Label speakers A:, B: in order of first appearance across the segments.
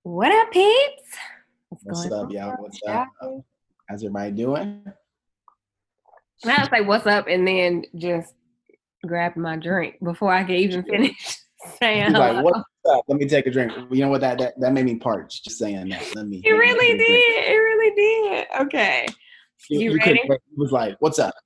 A: What up, peeps? What's
B: What's
A: going
B: up,
A: on,
B: y'all? What's up?
A: Charlie?
B: How's everybody doing?
A: I was like, what's up? And then just grabbed my drink before I could even finish saying
B: He's like,
A: hello.
B: "What's up? Let me take a drink." You know what? That made me parch just saying that. Let me
A: It really
B: get a drink.
A: did. It really did. Okay. You
B: You could.
A: ready?
B: He was like, "What's up?"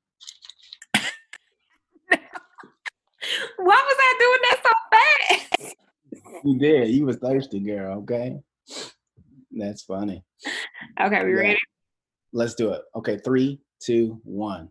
A: Why was I doing that so fast?
B: You did. You was thirsty, girl. Okay, that's funny.
A: Okay, we
B: Yeah,
A: ready?
B: let's do it. Okay, 3, 2, 1.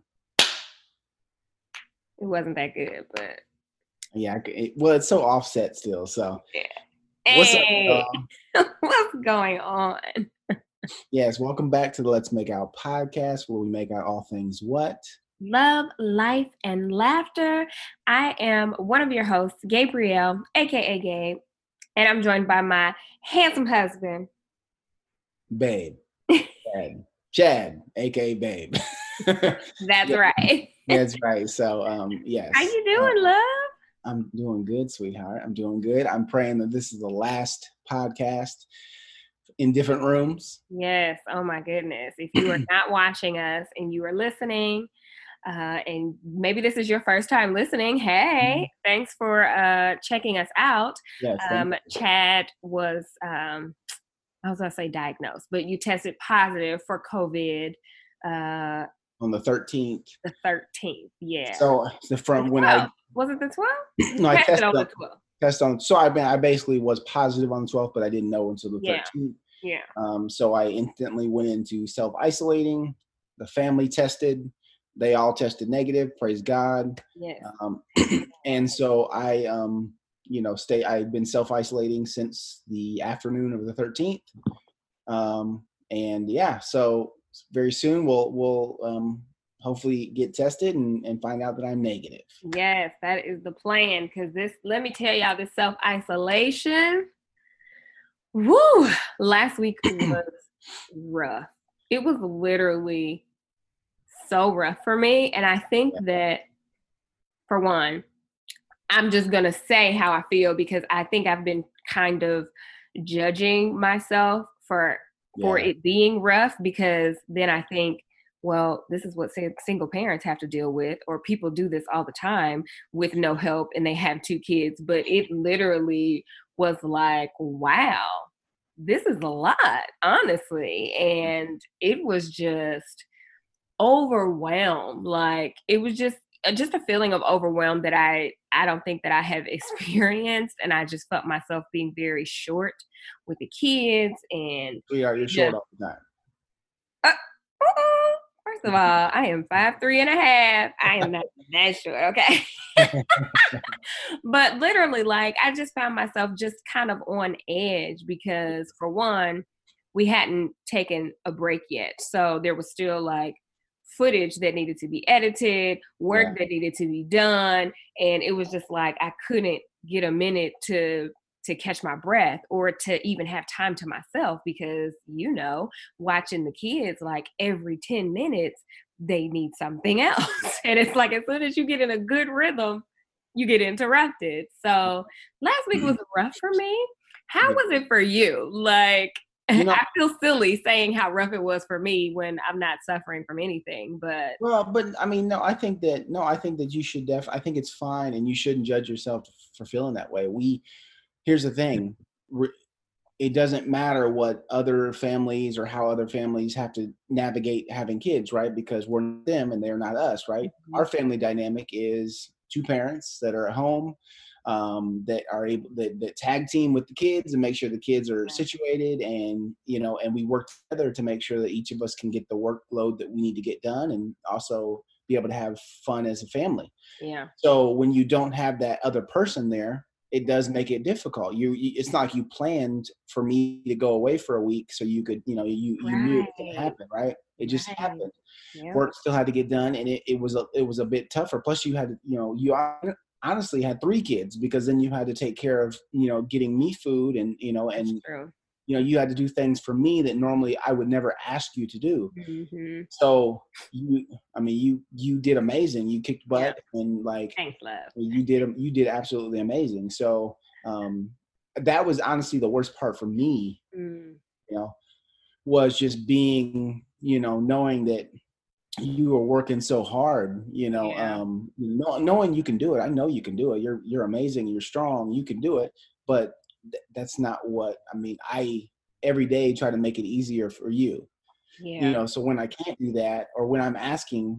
A: It wasn't that good, but
B: Yeah. Well, it's so offset still. So,
A: yeah.
B: what's up,
A: Hey,
B: y'all?
A: what's going on?
B: Yes, welcome back to the Let's Make Out podcast, where we make out all things what.
A: Love, life, and laughter. I am one of your hosts, Gabrielle, aka Gabe, and I'm joined by my handsome husband.
B: Babe. Chad, aka Babe.
A: That's
B: Yeah,
A: right.
B: that's right. So,
A: How
B: yes,
A: you doing, love?
B: I'm doing good, sweetheart. I'm doing good. I'm praying that this is the last podcast in different rooms.
A: Yes. Oh my goodness. If you are not watching us and you are listening, and maybe this is your first time listening, hey, thanks for checking us out.
B: Yes, thank you.
A: Chad was, I was gonna say diagnosed, but you tested positive for COVID
B: On the 13th.
A: the 13th. Yeah.
B: So
A: The
B: from when
A: 12th. Was it the 12th? You
B: no, I
A: tested
B: tested
A: on the
B: on,
A: 12th.
B: so I basically was positive on the 12th, but I didn't know until the
A: Yeah.
B: 13th.
A: Yeah.
B: So I instantly went into self-isolating. The family tested. They all tested negative. Praise God.
A: Yes.
B: And so I, I've been self-isolating since the afternoon of the 13th. And yeah, so very soon we'll hopefully get tested and find out that I'm negative.
A: Yes, that is the plan. Because let me tell y'all, this self-isolation, woo, last week was rough. It was literally so rough for me. And I think that, for one, I'm just going to say how I feel because I think I've been kind of judging myself for it being rough, because then I think, well, this is what single parents have to deal with, or people do this all the time with no help and they have 2 kids. But it literally was like, wow, this is a lot, honestly. And it was just overwhelmed. Like, it was just a feeling of overwhelmed that I don't think that I have experienced, and I just felt myself being very short with the kids. And
B: You're short all the time.
A: First of all, I am 5'3.5". I am not that short, okay? But literally, like, I just found myself just kind of on edge because, for one, we hadn't taken a break yet. So there was still like footage that needed to be edited, work that needed to be done. And it was just like I couldn't get a minute to catch my breath or to even have time to myself, because, watching the kids, like, every 10 minutes, they need something else. And it's like, as soon as you get in a good rhythm, you get interrupted. So last week was rough for me. How was it for you? Like, I feel silly saying how rough it was for me when I'm not suffering from anything, but.
B: Well, but I mean, I think that you should I think it's fine, and you shouldn't judge yourself for feeling that way. Here's the thing. It doesn't matter what other families or how other families have to navigate having kids, right? Because we're not them and they're not us, right? Mm-hmm. Our family dynamic is 2 parents that are at home, that are able that tag team with the kids and make sure the kids are situated, and and we work together to make sure that each of us can get the workload that we need to get done, and also be able to have fun as a family.
A: Yeah.
B: So when you don't have that other person there, it does make it difficult. It's not like you planned for me to go away for a week so you could, you knew it was going to happen, right? It just happened. Yep. Work still had to get done, and it was a bit tougher. Plus, you had to, you honestly had 3 kids, because then you had to take care of, getting me food, and
A: That's true.
B: You had to do things for me that normally I would never ask you to do.
A: Mm-hmm.
B: So you did amazing. You kicked butt, and like,
A: thanks, love.
B: You did absolutely amazing. So that was honestly the worst part for me, was just being, knowing that you were working so hard, knowing you can do it. I know you can do it. You're amazing. You're strong. You can do it. But that's not what, I every day try to make it easier for you.
A: Yeah.
B: So when I can't do that, or when I'm asking,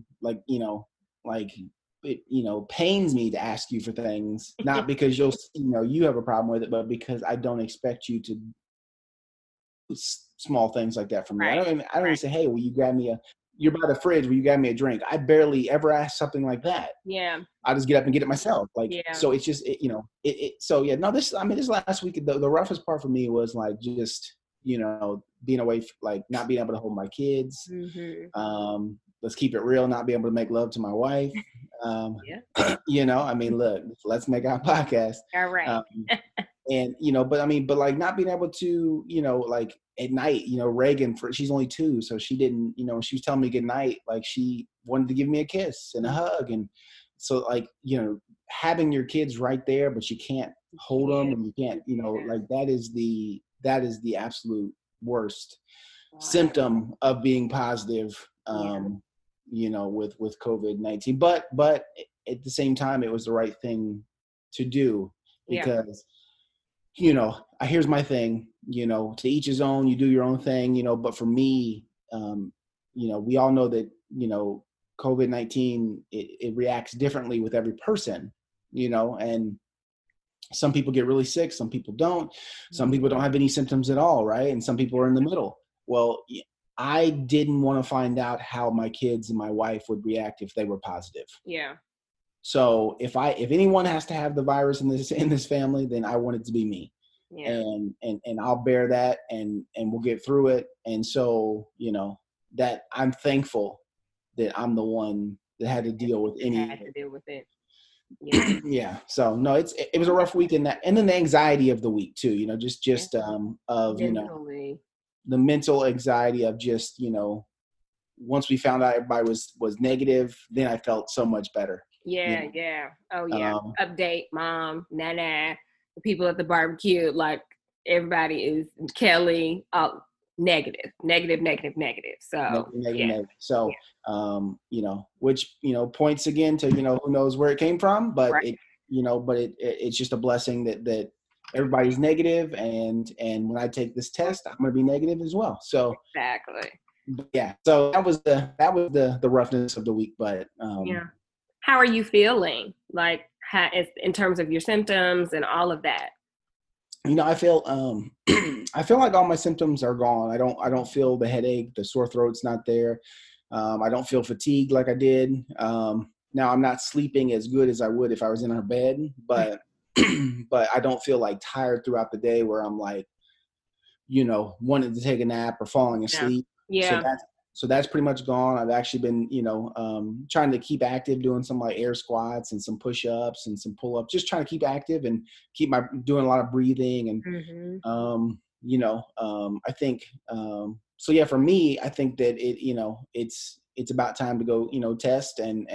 B: it, pains me to ask you for things, not because you have a problem with it, but because I don't expect you to do small things like that for me.
A: Right.
B: I don't even say, hey, will you grab me you're by the fridge, will you grab me a drink? I barely ever ask something like that.
A: Yeah.
B: I just get up and get it myself. So it's just, this last week, the roughest part for me was just, being away, not being able to hold my kids.
A: Mm-hmm.
B: Let's keep it real, not being able to make love to my wife. Look, let's make our podcast.
A: All right.
B: But not being able to, at night, Reagan, she's only 2, so she didn't, she was telling me good night, she wanted to give me a kiss and a hug. And so having your kids right there, but you can't hold them, and you can't, that is the absolute worst symptom of being positive, with COVID-19. But at the same time, it was the right thing to do, because, here's my thing, to each his own, you do your own thing, but for me, we all know that, COVID-19, it reacts differently with every person, and some people get really sick, some people don't, some people don't have any symptoms at all, right? And some people are in the middle. Well, I didn't want to find out how my kids and my wife would react if they were positive.
A: Yeah.
B: So if anyone has to have the virus in this family, then I want it to be me. Yeah. And I'll bear that, and we'll get through it. And so, that I'm thankful that I'm the one that had to deal with
A: it.
B: Yeah. Yeah. So no, it was a rough week, and then the anxiety of the week too, of,
A: mentally.
B: The mental anxiety of just, once we found out everybody was negative, then I felt so much better.
A: Yeah. Yeah. Oh yeah. Update mom, Nana, the people at the barbecue, everybody is Kelly, negative. So
B: negative. So, which, points again to, who knows where it came from, but right. It's just a blessing that everybody's negative. And when I take this test, I'm going to be negative as well. So
A: exactly.
B: Yeah. So that was the roughness of the week, but,
A: How are you feeling? In terms of your symptoms and all of that?
B: I feel like all my symptoms are gone. I don't feel the headache, the sore throat's not there. I don't feel fatigued like I did. Now I'm not sleeping as good as I would if I was in our bed, but but I don't feel tired throughout the day where I'm wanting to take a nap or falling asleep.
A: Yeah.
B: So that's pretty much gone. I've actually been, trying to keep active, doing some air squats and some push-ups and some pull-ups, just trying to keep active and doing a lot of breathing. And, I think, so yeah, for me, I think that it's about time to go, test and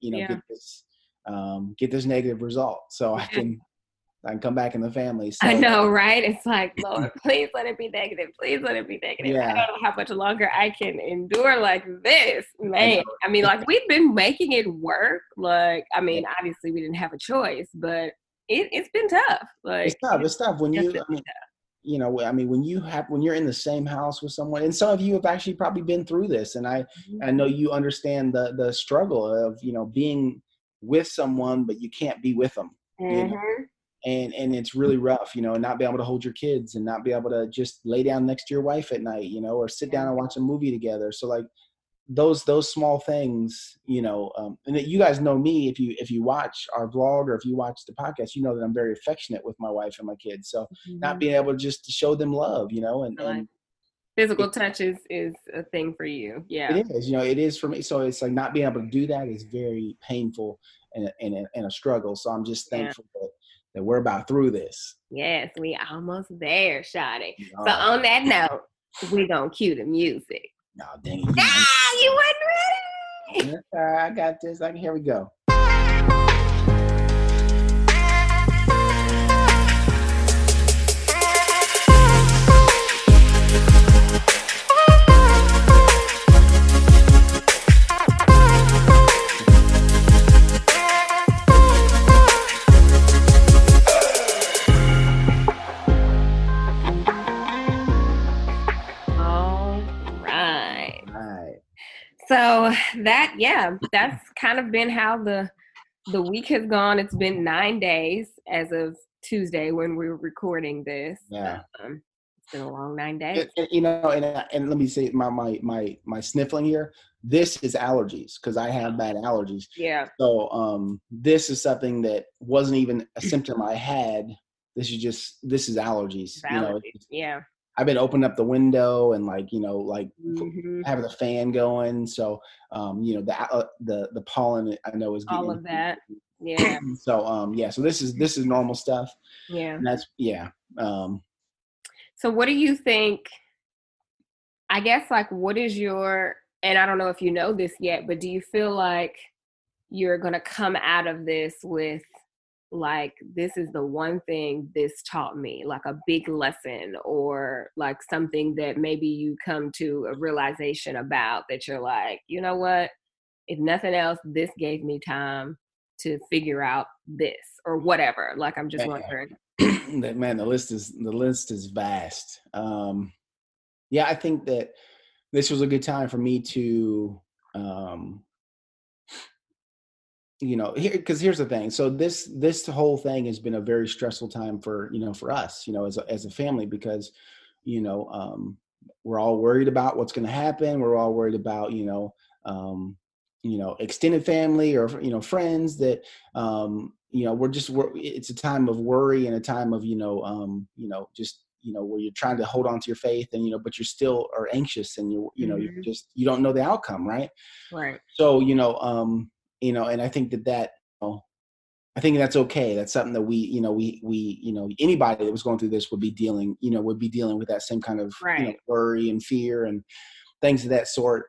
B: get this negative result so I can come back in the family. So,
A: I know, right? It's Lord, please let it be negative. Please let it be negative. Yeah. I don't know how much longer I can endure like this, man. We've been making it work. Obviously we didn't have a choice, but it's been tough.
B: It's tough when when you're in the same house with someone, and some of you have actually probably been through this, and I know you understand the struggle of, being with someone, but you can't be with them. And it's really rough, not be able to hold your kids and not be able to just lay down next to your wife at night, or sit down and watch a movie together. So those small things, and that you guys know me, if you watch our vlog or if you watch the podcast, that I'm very affectionate with my wife and my kids. So not being able just to show them love, and
A: physical touch is a thing for you. Yeah,
B: it is. It is for me. So it's not being able to do that is very painful and a struggle. So I'm just thankful that we're about through this.
A: Yes, we almost there, Shawty. So on that note, we're going to cue the music.
B: No, dang it.
A: You wasn't ready.
B: I got this. Here we go.
A: So that's kind of been how the week has gone. It's been 9 days as of Tuesday when we're recording this.
B: Yeah.
A: It's been a long 9 days.
B: You know, and let me say my sniffling here. This is allergies because I have bad allergies.
A: Yeah.
B: So this is something that wasn't even a symptom I had. This is allergies. You know,
A: yeah.
B: I've been opening up the window and like
A: Mm-hmm.
B: having the fan going. So you know the pollen I know is getting
A: all of that. Yeah.
B: So yeah. So this is normal stuff.
A: Yeah.
B: And that's
A: So what do you think? I guess like what is your, and I don't know if you know this yet, but do you feel like you're going to come out of this with like this is the one thing this taught me, like a big lesson, or like something that maybe you come to a realization about that you're like, you know what, if nothing else, this gave me time to figure out this or whatever. Like I'm just wondering.
B: that man, the list is vast. Yeah, I think that this was a good time for me to you know, because here's the thing. So this whole thing has been a very stressful time for for us, as a family, because you know we're all worried about what's going to happen. We're all worried about extended family or friends that it's a time of worry and a time of just where you're trying to hold on to your faith and but you're still are anxious and
A: Mm-hmm.
B: you don't know the outcome, right?
A: Right.
B: So and I think that I think that's okay. That's something that we anybody that was going through this would be dealing with that same kind of
A: Right.
B: worry and fear and things of that sort.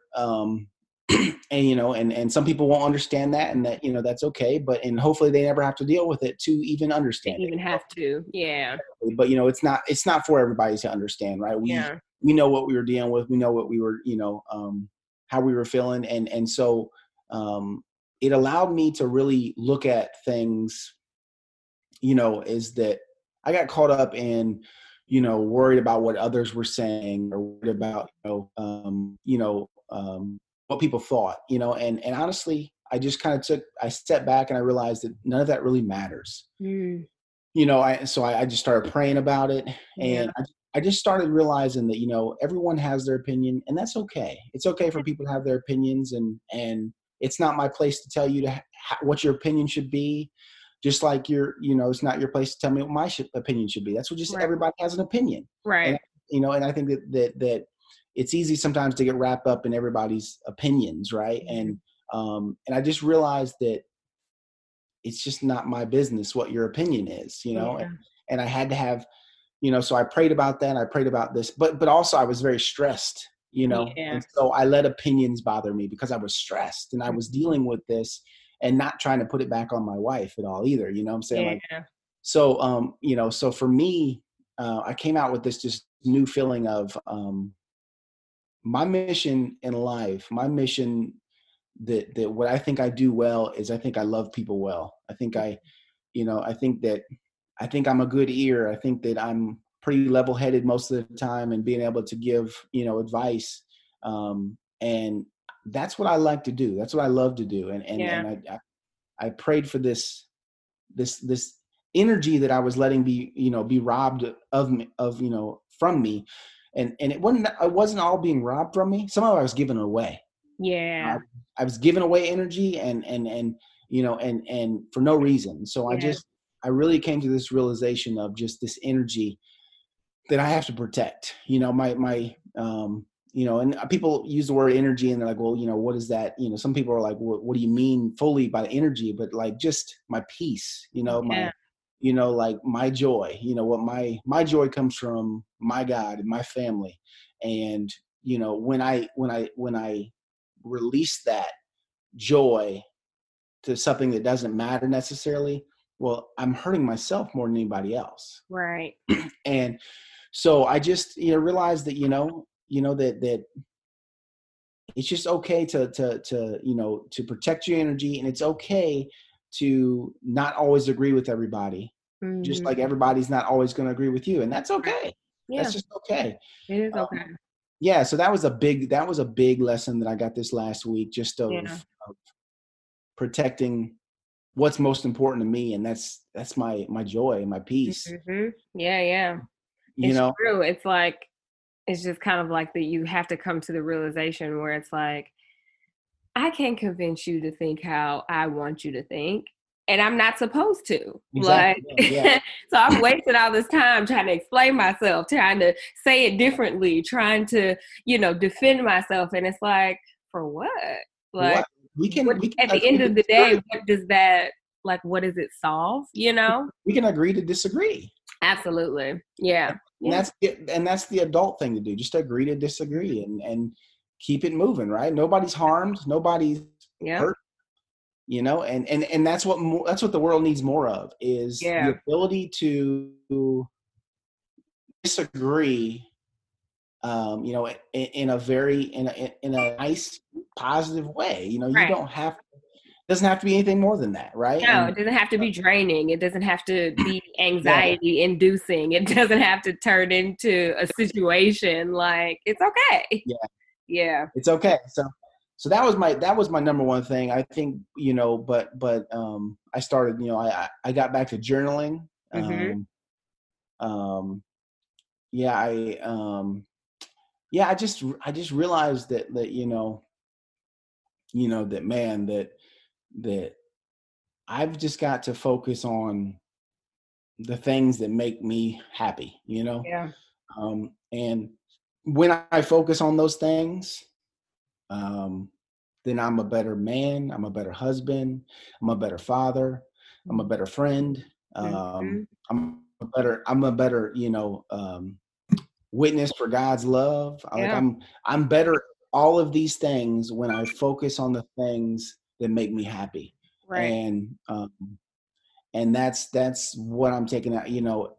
B: And some people won't understand that, and that's okay. And hopefully they never have to deal with it to even
A: To
B: understand
A: even have to. Yeah.
B: it. But it's not for everybody to understand, right?
A: Yeah.
B: We know what we were dealing with. We know what we were, how we were feeling, and so it allowed me to really look at things. Is that I got caught up in worried about what others were saying or worried about what people thought, and honestly, I just kind of I stepped back and I realized that none of that really matters.
A: Mm.
B: I just started praying about it,
A: Yeah.
B: and I just started realizing that everyone has their opinion, and that's okay. It's okay for people to have their opinions, and it's not my place to tell you what your opinion should be. Just like it's not your place to tell me what my opinion should be. That's what just
A: Right.
B: everybody has an opinion, and
A: Right.
B: and I think that it's easy sometimes to get wrapped up in everybody's opinions, right?
A: Mhm.
B: And I just realized that it's just not my business what your opinion is,
A: Yeah.
B: and I had to have, so I prayed about that. I prayed about this, but also I was very stressed,
A: Yeah.
B: and so I let opinions bother me because I was stressed and I was
A: Mhm.
B: dealing with this and not trying to put it back on my wife at all either. You know what I'm saying? Like,
A: Yeah.
B: so, so for me, I came out with this just new feeling of my mission in life, my mission that what I think I do well is I think I love people well. I think I think I'm a good ear. I think that I'm pretty level-headed most of the time and being able to give, advice. And that's what I like to do. That's what I love to do. And
A: Yeah.
B: I prayed for this energy that I was letting be robbed of me, from me. And it wasn't all being robbed from me. Some of it I was giving away. I,
A: Yeah.
B: I was giving away energy and for no reason. So
A: Yeah.
B: I really came to this realization of just this energy that I have to protect. And people use the word energy and they're like, well, what is that? Some people are like, what do you mean fully by energy? But like just my peace,
A: Yeah.
B: like my joy, what my joy comes from my God and my family. And, when I release that joy to something that doesn't matter necessarily, well, I'm hurting myself more than anybody else.
A: Right.
B: And so I just realized that that it's just okay to protect your energy, and it's okay to not always agree with everybody, just
A: Hmm.
B: like everybody's not always going to agree with you, and that's
A: Right.
B: okay. That's
A: Yeah.
B: just okay.
A: It is
B: Um,
A: okay.
B: yeah, so that was a big lesson that I got this last week, just
A: Yeah.
B: of protecting what's most important to me, and that's my joy, my peace.
A: Yeah, yeah.
B: You
A: It's
B: know,
A: true. It's like, it's just kind of like that you have to come to the realization where it's like, I can't convince you to think how I want you to think. And I'm not supposed to. Like,
B: exactly. Yeah,
A: so I've wasted all this time trying to explain myself, trying to say it differently, trying to, defend myself. And it's like, for what? Like,
B: what
A: what
B: we can
A: at the
B: agree
A: end
B: to
A: of the
B: disagree.
A: day, what does that, like, what does it solve?
B: We can agree to disagree.
A: Absolutely. Yeah.
B: And
A: Yeah.
B: that's the adult thing to do. Just agree to disagree and keep it moving, right? Nobody's harmed, nobody's
A: Yeah.
B: hurt, and that's what the world needs more of, is the
A: Yeah.
B: ability to disagree, in a very in a nice, positive way. You
A: Right.
B: don't have doesn't have to be anything more than that, right?
A: No, it
B: And
A: doesn't have to be draining. It doesn't have to be
B: yeah,
A: anxiety inducing. It doesn't have to turn into a situation. Like, it's okay.
B: yeah,
A: Yeah.
B: it's okay. So that was my number one thing. I think, but I started, I got back to journaling.
A: Hmm.
B: Um, yeah, I just realized that that, man, that I've just got to focus on the things that make me happy,
A: Yeah.
B: and when I focus on those things, um, then I'm a better man, I'm a better husband, I'm a better father, I'm a better friend,
A: Hmm.
B: I'm a better, witness for God's love.
A: Yeah.
B: I'm better at all of these things when I focus on the things that make me happy.
A: Right.
B: And that's what I'm taking out,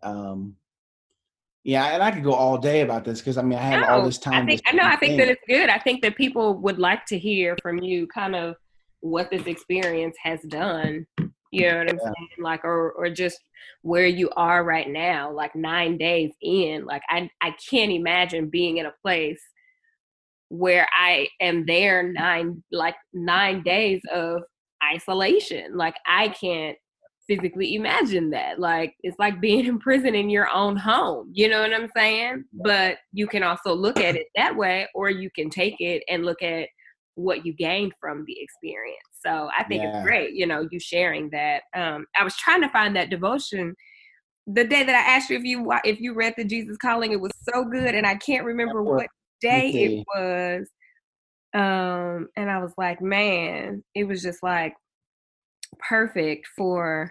B: yeah, and I could go all day about this, because I mean I have all
A: No,
B: this time to
A: I think that
B: think.
A: it's good. I think that people would like to hear from you kind of what this experience has done. You know what I'm
B: Yeah,
A: saying? Like, or just where you are right now, like 9 days in. Like, I can't imagine being in a place where I am there 9 days of isolation. Like, I can't physically imagine that. Like, it's like being in prison in your own home. You know what I'm saying? But you can also look at it that way, or you can take it and look at what you gained from the experience. So I think it's
B: yeah.
A: great, you sharing that. I was trying to find that devotion the day that I asked you if you read the Jesus Calling. It was so good, and I can't remember
B: Let
A: what
B: me
A: day it
B: see.
A: was. And I was like, man, it was just like perfect for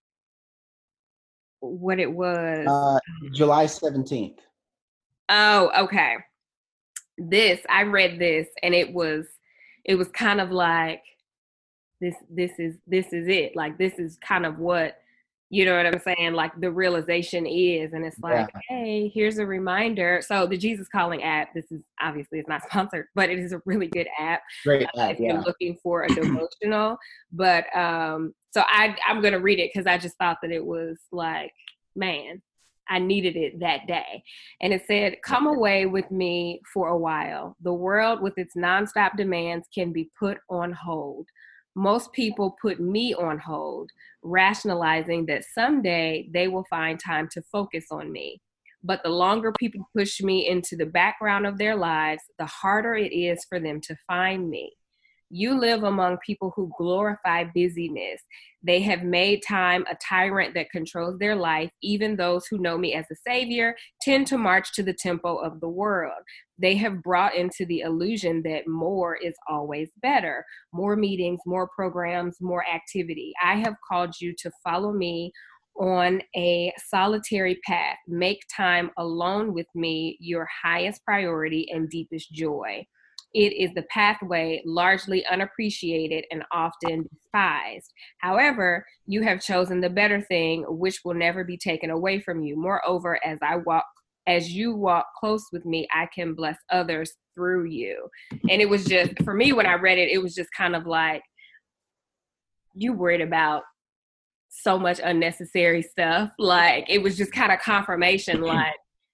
A: what it was.
B: Uh, July 17th.
A: Oh, okay. I read this, and it was kind of like, this is it. Like, this is kind of what, you know what I'm saying? Like, the realization is, and it's
B: Yeah,
A: like, hey, here's a reminder. So the Jesus Calling app, this is obviously, it's not sponsored, but it is a really good app
B: great app.
A: if you're
B: Yeah,
A: looking for a devotional. But so I'm gonna read it because I just thought that it was like, man, I needed it that day. And it said, come away with me for a while. The world with its nonstop demands can be put on hold. Most people put me on hold, rationalizing that someday they will find time to focus on me. But the longer people push me into the background of their lives, the harder it is for them to find me. You live among people who glorify busyness. They have made time a tyrant that controls their life. Even those who know me as a savior tend to march to the tempo of the world. They have brought into the illusion that more is always better. More meetings, more programs, more activity. I have called you to follow me on a solitary path. Make time alone with me your highest priority and deepest joy. It is the pathway largely unappreciated and often despised. However, you have chosen the better thing, which will never be taken away from you. Moreover, as you walk close with me, I can bless others through you. And it was just, for me, when I read it, it was just kind of like, you worried about so much unnecessary stuff. Like, it was just kind of confirmation, like,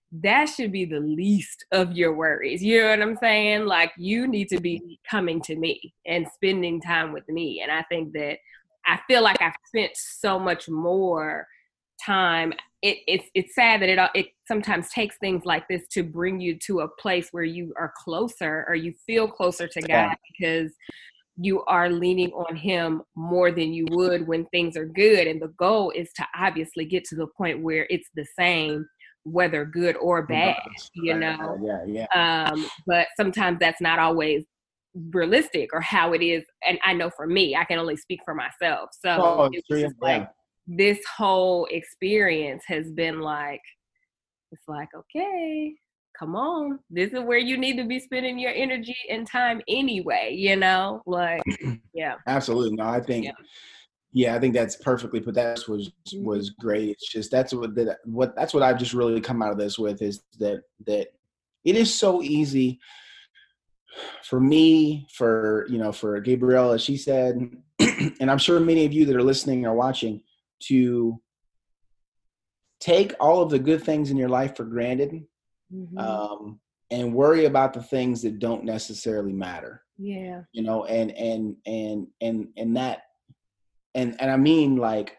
A: that should be the least of your worries. You know what I'm saying? Like, you need to be coming to me and spending time with me. And I think that I feel like I've spent so much more time. It's sad that it sometimes takes things like this to bring you to a place where you are closer, or you feel closer to God, because you are leaning on him more than you would when things are good. And the goal is to obviously get to the point where it's the same, whether good or bad, you know? But sometimes that's not always realistic or how it is. And I know for me, I can only speak for myself. So it was just like, this whole experience has been like, it's like, okay, come on, this is where you need to be spending your energy and time anyway, you know? Like, yeah.
B: Absolutely. No, I think, I think that's perfectly put. That was great. It's just, that's what I've just really come out of this with, is that it is so easy for me, for Gabrielle, as she said, and I'm sure many of you that are listening or watching, to take all of the good things in your life for granted. And worry about the things that don't necessarily matter.
A: Yeah.
B: You know, and that, and I mean, like,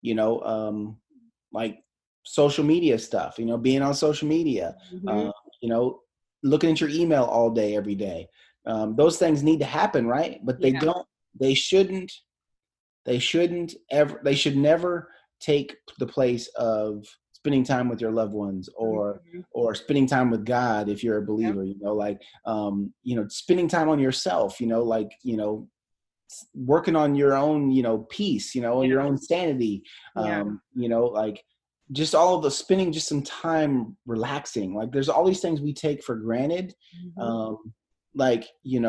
B: like social media stuff, being on social media, looking at your email all day, every day. Those things need to happen, right? But they should never take the place of spending time with your loved ones, or spending time with God if you're a believer, spending time on yourself, working on your own, peace, your own sanity, like just all of the spending just some time relaxing. Like, there's all these things we take for granted. Like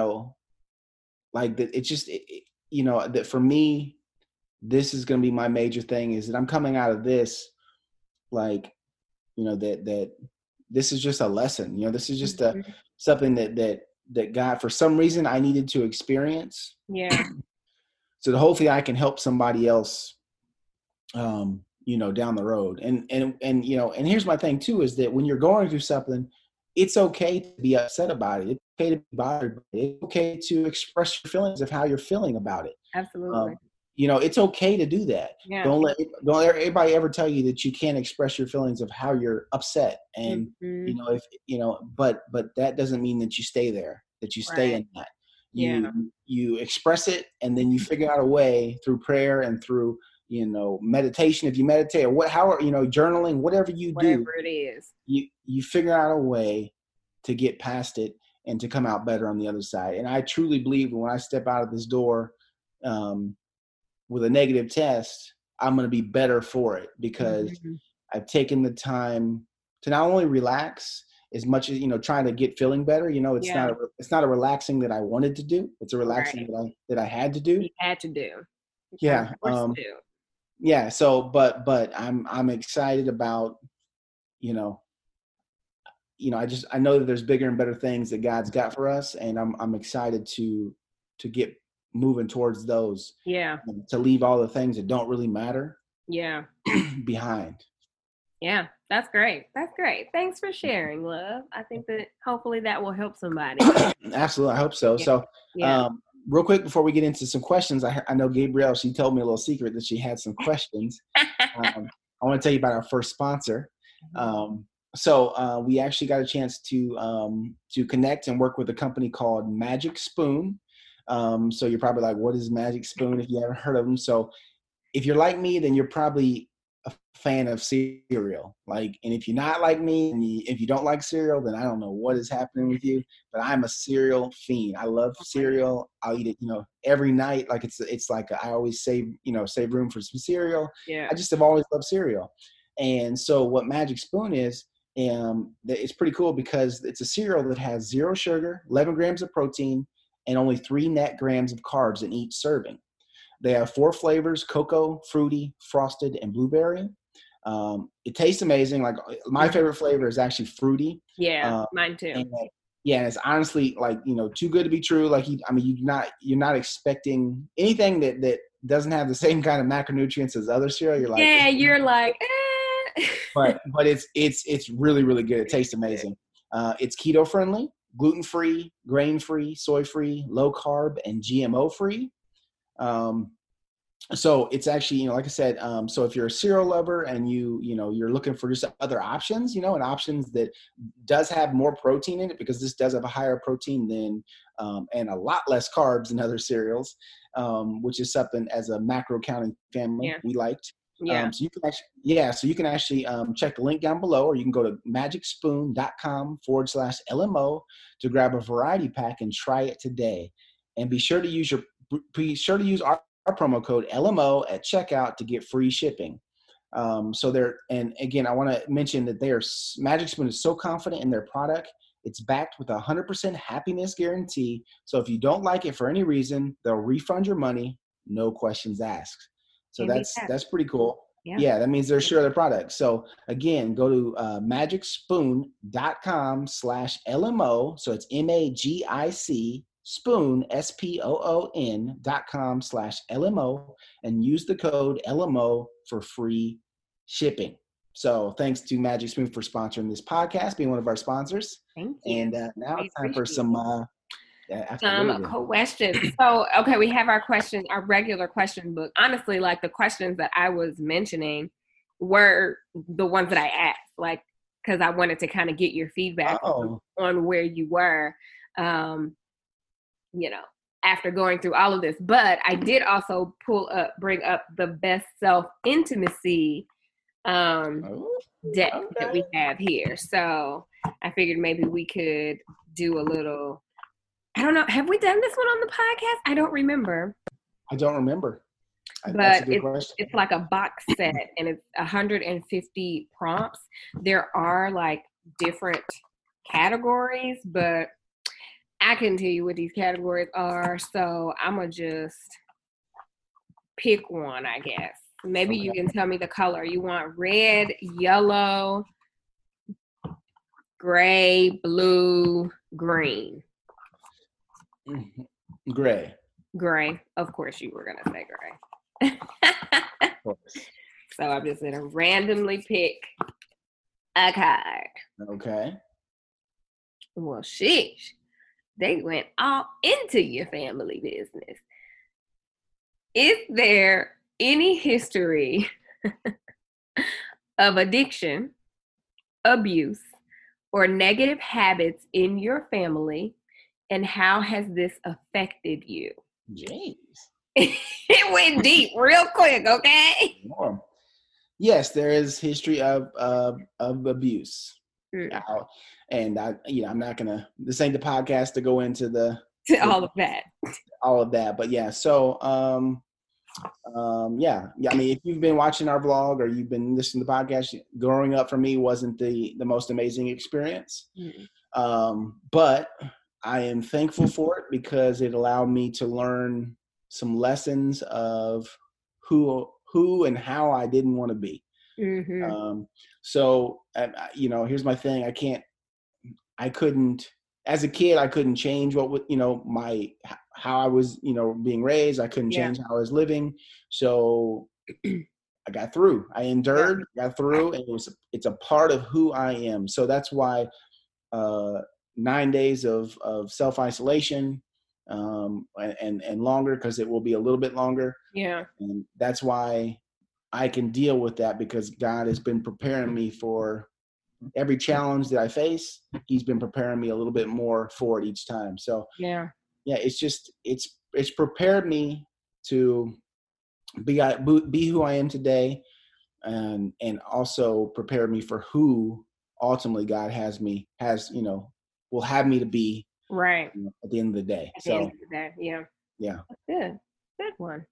B: that. It's just, that for me, this is going to be my major thing, is that I'm coming out of this, like, that this is just a lesson, this is just something that God, for some reason, I needed to experience.
A: Yeah.
B: So that hopefully I can help somebody else, down the road. And here's my thing too, is that when you're going through something, it's okay to be upset about it. It's okay to be bothered. It's okay to express your feelings of how you're feeling about it.
A: Absolutely.
B: It's okay to do that.
A: Yeah.
B: Don't let everybody ever tell you that you can't express your feelings of how you're upset. And, but that doesn't mean that you stay there, that you stay in that. You express it, and then you figure out a way through prayer and through, meditation. If you meditate, or journaling, whatever you do,
A: whatever it is,
B: you figure out a way to get past it and to come out better on the other side. And I truly believe when I step out of this door, with a negative test, I'm going to be better for it, because I've taken the time to not only relax as much as, trying to get feeling better. It's not a relaxing that I wanted to do. It's a relaxing that I had to do.
A: You had to do.
B: Yeah. Yeah. So, but I'm excited about, I know that there's bigger and better things that God's got for us. And I'm excited to get moving towards those.
A: Yeah.
B: To leave all the things that don't really matter.
A: Yeah.
B: behind.
A: Yeah. That's great. That's great. Thanks for sharing, love. I think that hopefully that will help somebody.
B: Absolutely. I hope so.
A: Yeah.
B: So, real quick before we get into some questions, I know Gabrielle, she told me a little secret that she had some questions. I want to tell you about our first sponsor. So we actually got a chance to connect and work with a company called Magic Spoon. So you're probably like, what is Magic Spoon, if you haven't heard of them? So if you're like me, then you're probably a fan of cereal. Like, and if you're not like me, and if you don't like cereal, then I don't know what is happening with you, but I'm a cereal fiend. I love cereal. I'll eat it, every night. Like it's like, I always save room for some cereal.
A: Yeah.
B: I just have always loved cereal. And so what Magic Spoon is, it's pretty cool, because it's a cereal that has 0 sugar, 11 grams of protein, and only 3 net grams of carbs in each serving. They have 4 flavors: cocoa, fruity, frosted, and blueberry. It tastes amazing. Like, my favorite flavor is actually fruity.
A: Yeah, mine too.
B: And it's honestly, like, too good to be true. Like, you're not expecting anything that doesn't have the same kind of macronutrients as other cereal. You're like,
A: you're like,
B: but it's really, really good. It tastes amazing. It's keto friendly, gluten free, grain free, soy free, low carb, and GMO free. So it's actually, like I said, so if you're a cereal lover and you're looking for just other options, and options that does have more protein in it, because this does have a higher protein than, and a lot less carbs than other cereals, which is something as a macro counting family we liked.
A: Yeah.
B: So you can actually check the link down below, or you can go to magicspoon.com/LMO to grab a variety pack and try it today. And be sure to use our promo code LMO at checkout to get free shipping. And again, I want to mention that Magic Spoon is so confident in their product. It's backed with 100% happiness guarantee. So if you don't like it for any reason, they'll refund your money, no questions asked. So that's pretty cool. Yeah, that means they're sure of their product. So again, go to magicspoon.com/LMO. So it's MAGIC spoon, SPOON.com/LMO, and use the code LMO for free shipping. So thanks to Magic Spoon for sponsoring this podcast, being one of our sponsors.
A: Thank you.
B: And now it's time for some
A: questions. So, okay, we have our regular question book. Honestly, like the questions that I was mentioning were the ones that I asked, like, because I wanted to kind of get your feedback on where you were, after going through all of this. But I did also bring up the best self-intimacy deck that we have here. So I figured maybe we could do a little, I don't know, have we done this one on the podcast? I don't remember. But it's like a box set, and it's 150 prompts. There are like different categories, but I couldn't tell you what these categories are, so I'm going to just pick one, I guess. Maybe you can tell me the color. You want red, yellow, gray, blue, green?
B: Gray.
A: Gray. Of course you were going to say gray. So I'm just going to randomly pick a card.
B: Okay.
A: Well, sheesh. They went all into your family business. Is there any history of addiction, abuse, or negative habits in your family, and how has this affected you?
B: Jeez.
A: It went deep real quick, okay?
B: Yes, there is history of abuse. And I'm not gonna. This ain't the podcast to go into
A: all of that.
B: But yeah. So yeah. I mean, if you've been watching our vlog or you've been listening to the podcast, growing up for me wasn't the most amazing experience. But I am thankful for it because it allowed me to learn some lessons of who and how I didn't want to be. So here's my thing. I couldn't, as a kid, I couldn't change how I was, being raised. I couldn't change how I was living. So I got through. I endured, got through, and it's a part of who I am. So that's why 9 days of self-isolation, and longer, because it will be a little bit longer. Yeah. And that's why I can deal with that, because God has been preparing me for every challenge that I face. He's been preparing me a little bit more for it each time. So it's prepared me to be who I am today, and also prepared me for who ultimately God will have me to be at the end of the day.
A: Yeah. That's good one.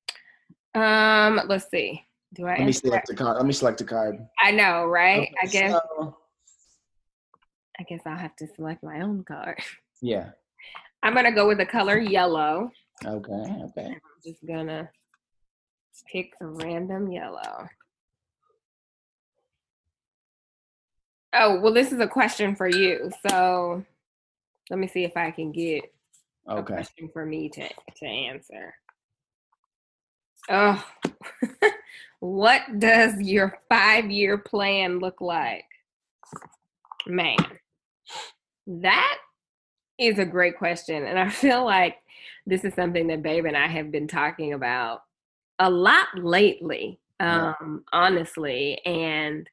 A: Let's see.
B: Let me select a card.
A: I know, right? Okay, I guess I'll have to select my own card.
B: Yeah.
A: I'm gonna go with the color yellow.
B: Okay.
A: I'm just gonna pick a random yellow. Oh, well, this is a question for you. So let me see if I can get a question for me to answer. Oh, What does your 5-year plan look like? Man, that is a great question. And I feel like this is something that Babe and I have been talking about a lot lately,
B: Yeah.
A: honestly. And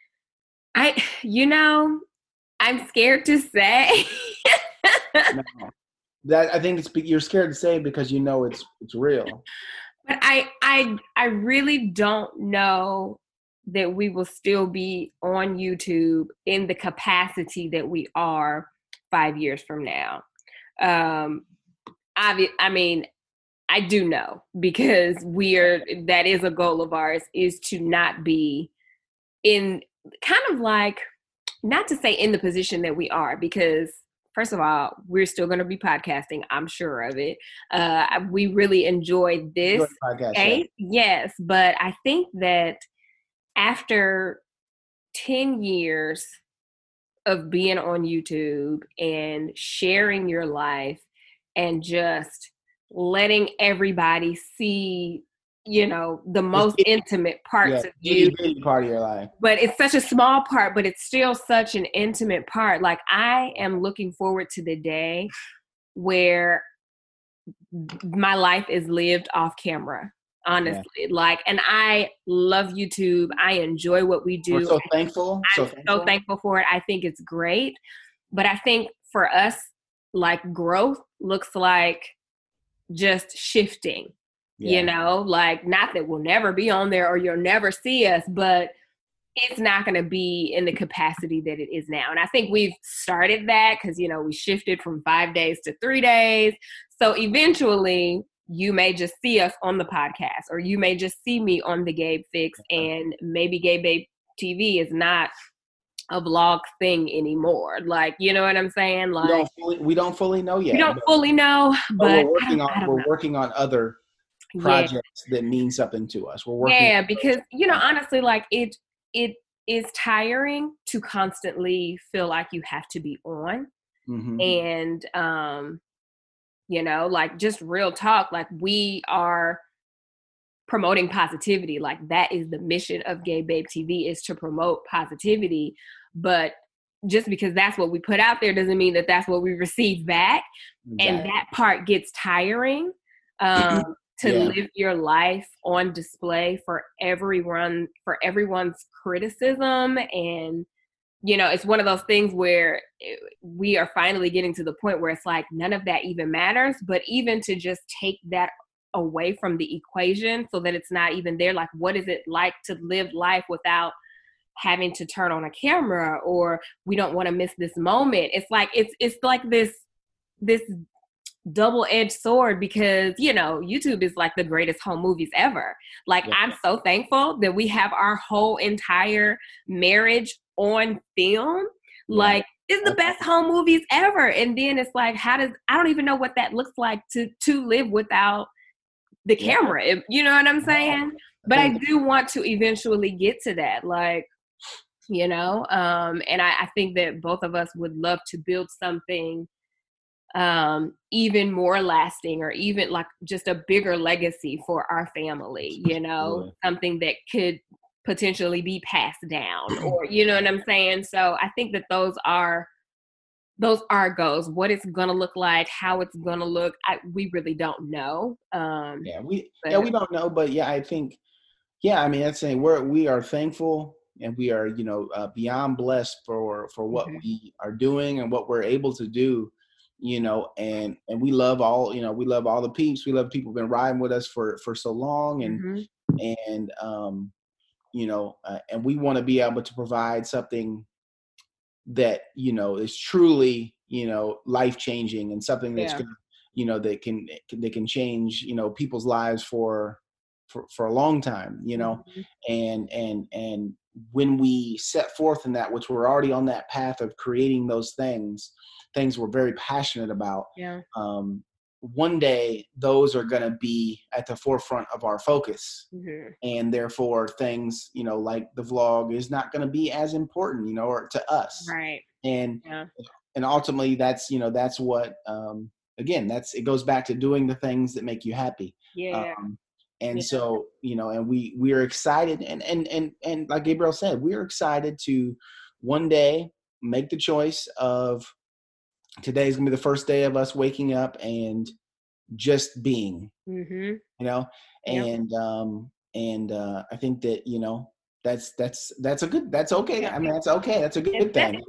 A: I'm scared to say.
B: No. That I think you're scared to say because you know it's real.
A: But I really don't know that we will still be on YouTube in the capacity that we are 5 years from now. Um, I mean, I do know because that is a goal of ours, is to not be in kind of like, not to say in the position that we are, because first of all, we're still going to be podcasting. I'm sure of it. We really enjoy this
B: Enjoy the podcast,
A: space. Yes. But I think that after 10 years of being on YouTube and sharing your life and just letting everybody see, the most intimate parts of you.
B: Itty part of your life.
A: But it's such a small part, but it's still such an intimate part. Like, I am looking forward to the day where my life is lived off camera, honestly. Yeah. Like, and I love YouTube. I enjoy what we do.
B: We're so thankful.
A: I'm so thankful for it. I think it's great. But I think for us, like, growth looks like just shifting. Yeah. Like, not that we'll never be on there or you'll never see us, but it's not going to be in the capacity that it is now. And I think we've started that because, we shifted from 5 days to 3 days. So eventually you may just see us on the podcast, or you may just see me on the Gabe Fix, and maybe Gabe Babe TV is not a vlog thing anymore. Like, you know what I'm saying? Like,
B: we don't fully know yet.
A: We don't fully know, but
B: we're working on other projects that mean something to us. We're working.
A: Because honestly, like, it is tiring to constantly feel like you have to be on. Mm-hmm. And like, just real talk, like, we are promoting positivity. Like, that is the mission of Gabe Babe TV, is to promote positivity. But just because that's what we put out there doesn't mean that that's what we receive back. Exactly. And that part gets tiring. Live your life on display for everyone's criticism. And, it's one of those things where we are finally getting to the point where it's like, none of that even matters. But even to just take that away from the equation so that it's not even there, like, what is it like to live life without having to turn on a camera, or we don't want to miss this moment. It's like, it's like this double-edged sword, because YouTube is like the greatest home movies ever. Like, yeah. I'm so thankful that we have our whole entire marriage on film. Yeah. Like, it's the best home movies ever. And then it's like, I don't even know what that looks like to live without the camera. You know what I'm saying? But I do want to eventually get to that. Like, and I think that both of us would love to build something even more lasting, or even like just a bigger legacy for our family, something that could potentially be passed down, or, you know what I'm saying? So I think that those are goals. What it's going to look like, how it's going to look, we really don't know.
B: We don't know, but I think, I mean, that's saying we are thankful, and we are, beyond blessed for what mm-hmm. we are doing and what we're able to do, and we love all the peeps. We love people who've been riding with us for so long, and mm-hmm. And we want to be able to provide something that, is truly, life-changing, and something that's gonna, that can change, people's lives for a long time, mm-hmm. and when we set forth in that, which we're already on that path of creating those things we're very passionate about. One day those are going to be at the forefront of our focus, mm-hmm. and therefore things, like the vlog is not going to be as important, or to us.
A: Right.
B: And ultimately that's, that's what, again, it goes back to doing the things that make you happy.
A: Yeah.
B: And so, and we're excited, and like Gabriel said, we're excited to one day make the choice of today's gonna be the first day of us waking up and just being, and I think that, that's okay. I mean, that's okay. That's a good thing.